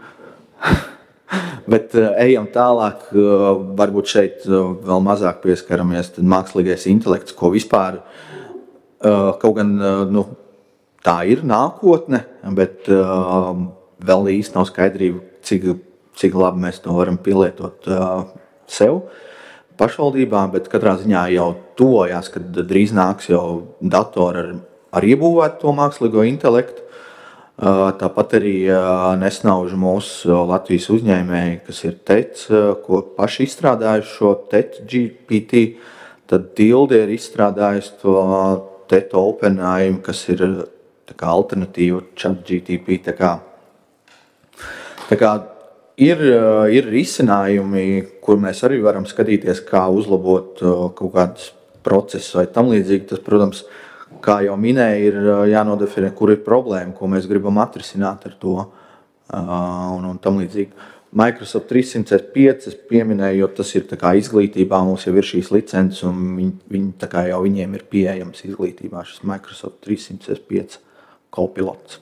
Bet uh, ejam tālāk, uh, varbūt šeit uh, vēl mazāk pieskaramies, tad mākslīgais intelekts, ko vispār uh, kaut gan uh, nu, tā ir nākotne, bet uh, vēl īsti nav skaidrība, cik, cik labi mēs to varam pielietot uh, sev pašvaldībā, bet katrā ziņā jau tojās, kad drīz nāks jau datori ar, ar iebūvētu to mākslīgo intelektu. Tāpat arī nesnauž mūsu Latvijas uzņēmēji, kas ir tec, ko paši izstrādājuši šo tec G P T, tad Tilde ir izstrādājusi to tec OpenAI, kas ir tā kā alternatīva Chat G P T. Tā kā, tā kā ir, ir risinājumi, kur mēs arī varam skatīties, kā uzlabot kaut kādus procesus vai tam līdzīgi. Tas, protams, kā jau minēja, ir jānodefinē, kur ir problēma, ko mēs gribam atrisināt ar to un, un tam līdzīgi. Microsoft trīssimt pieci es pieminēju, jo tas ir tā kā izglītībā, mums jau ir šīs licences un viņi, viņi tā kā jau viņiem ir pieejams izglītībā šis Microsoft trīssimt pieci Copilots.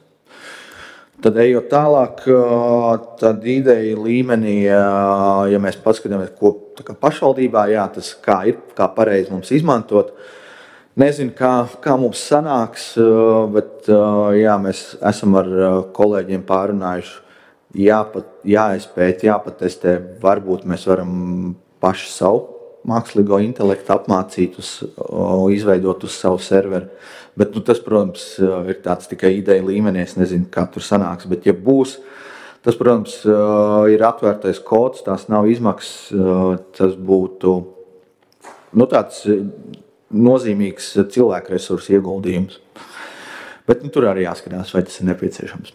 Tad ejot tālāk, tad ideja līmenī, ja mēs paskatāmies, ko tā kā pašvaldībā, jā, tas kā ir, kā pareizi mums izmantot. Nezinu, kā, kā mums sanāks, bet jā, mēs esam ar kolēģiem pārunājuši, jāpat, jāizpēt, jāpatestē, varbūt mēs varam paši savu mākslīgo intelektu apmācīt, uz, izveidot uz savu serveri. Bet nu, tas, protams, ir tāds tikai ideja līmenī, es nezinu, kā tur sanāks, bet ja būs, tas, protams, ir atvērtais kods, tās nav izmaksas, tas būtu nu, tāds nozīmīgs cilvēku resursu ieguldījums. Bet nu, tur arī jāskatās, vai tas ir nepieciešams.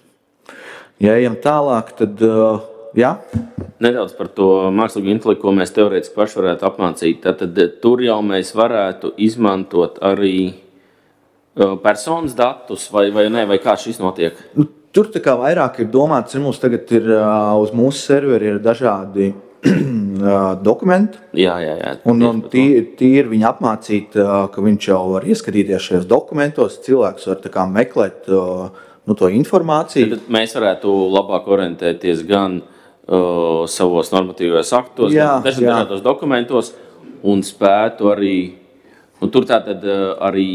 Ja ejam tālāk, tad jā. Nedaudz par to mākslīgo intelektu, ko mēs teorētiski paši varētu apmācīt. Tad tur jau mēs varētu izmantot arī personas datus, vai, vai ne, vai kā šis notiek? Nu, tur tā kā vairāk ir domāts, ja mums tagad ir uz mūsu serveri ir dažādi dokumenti. Jā, jā, jā. Un, un tie, tie ir viņi apmācīt, ka viņš jau var ieskatīties šajos dokumentos, cilvēks var tā kā meklēt nu, to informāciju. Tad mēs varētu labāk orientēties gan uh, savos normatīvajos aktos, jā, gan dažādos dokumentos un spētu arī, nu, tur tātad arī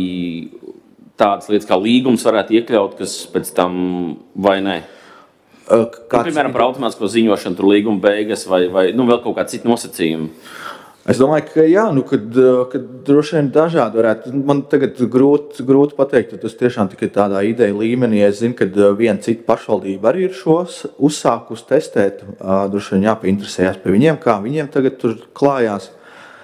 tādas lietas kā līgums varētu iekļaut, kas pēc tam vai ne? Kāds... Nu, piemēram, par automātisko ziņošanu, tur līguma beigas vai, vai nu, vēl kaut kādi citi nosacījumi. Es domāju, ka jā, nu, kad, kad droši vien dažādi varētu. Man tagad grūti, grūti pateikt, tas tiešām tikai tādā ideja līmenī. Es zinu, ka viena cita pašvaldība arī ir šos uzsākus testēt. Droši vien jāpainteresējās pie viņiem, kā viņiem tagad tur klājās.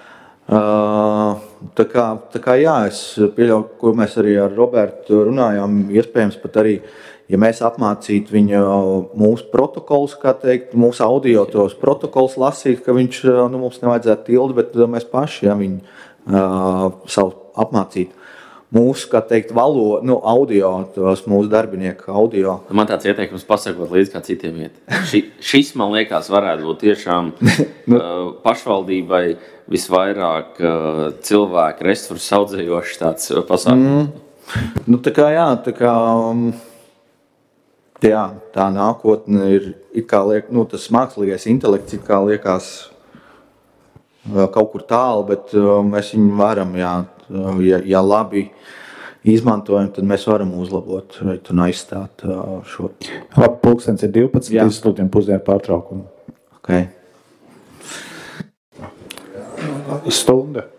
Tā kā, tā kā jā, es pieļauju, ko mēs arī ar Robertu runājām, iespējams pat arī, ja mēs apmācītu viņu mūsu protokolus, kā teikt, mūsu audio tos protokolus lasīt, ka viņš, nu, mums nevajadzētu tildi, bet mēs paši, ja viņu uh, savu apmācītu. mūsu, kā teikt, valodu, nu, audio, tos mūsu darbinieku audio. Man tāds ieteikums pasakot līdz kā citiem iet. Ši, šis, man liekas, varētu būt tiešām uh, pašvaldībai visvairāk uh, cilvēku resursu audzējošs tāds pasākums. Mm. Nu, tā kā, jā, tā kā, um, jā, tā nākotne ir, it kā liek, nu, tas mākslīgais intelekts it kā liekas kaut kur tālu, bet mēs viņu varam, jā, ja, ja labi izmantojam, tad mēs varam uzlabot un aizstāt šo. Labi, pulkstens ir divpadsmit, izslūtiem pusdienu pārtraukumu. Okay. Stunda.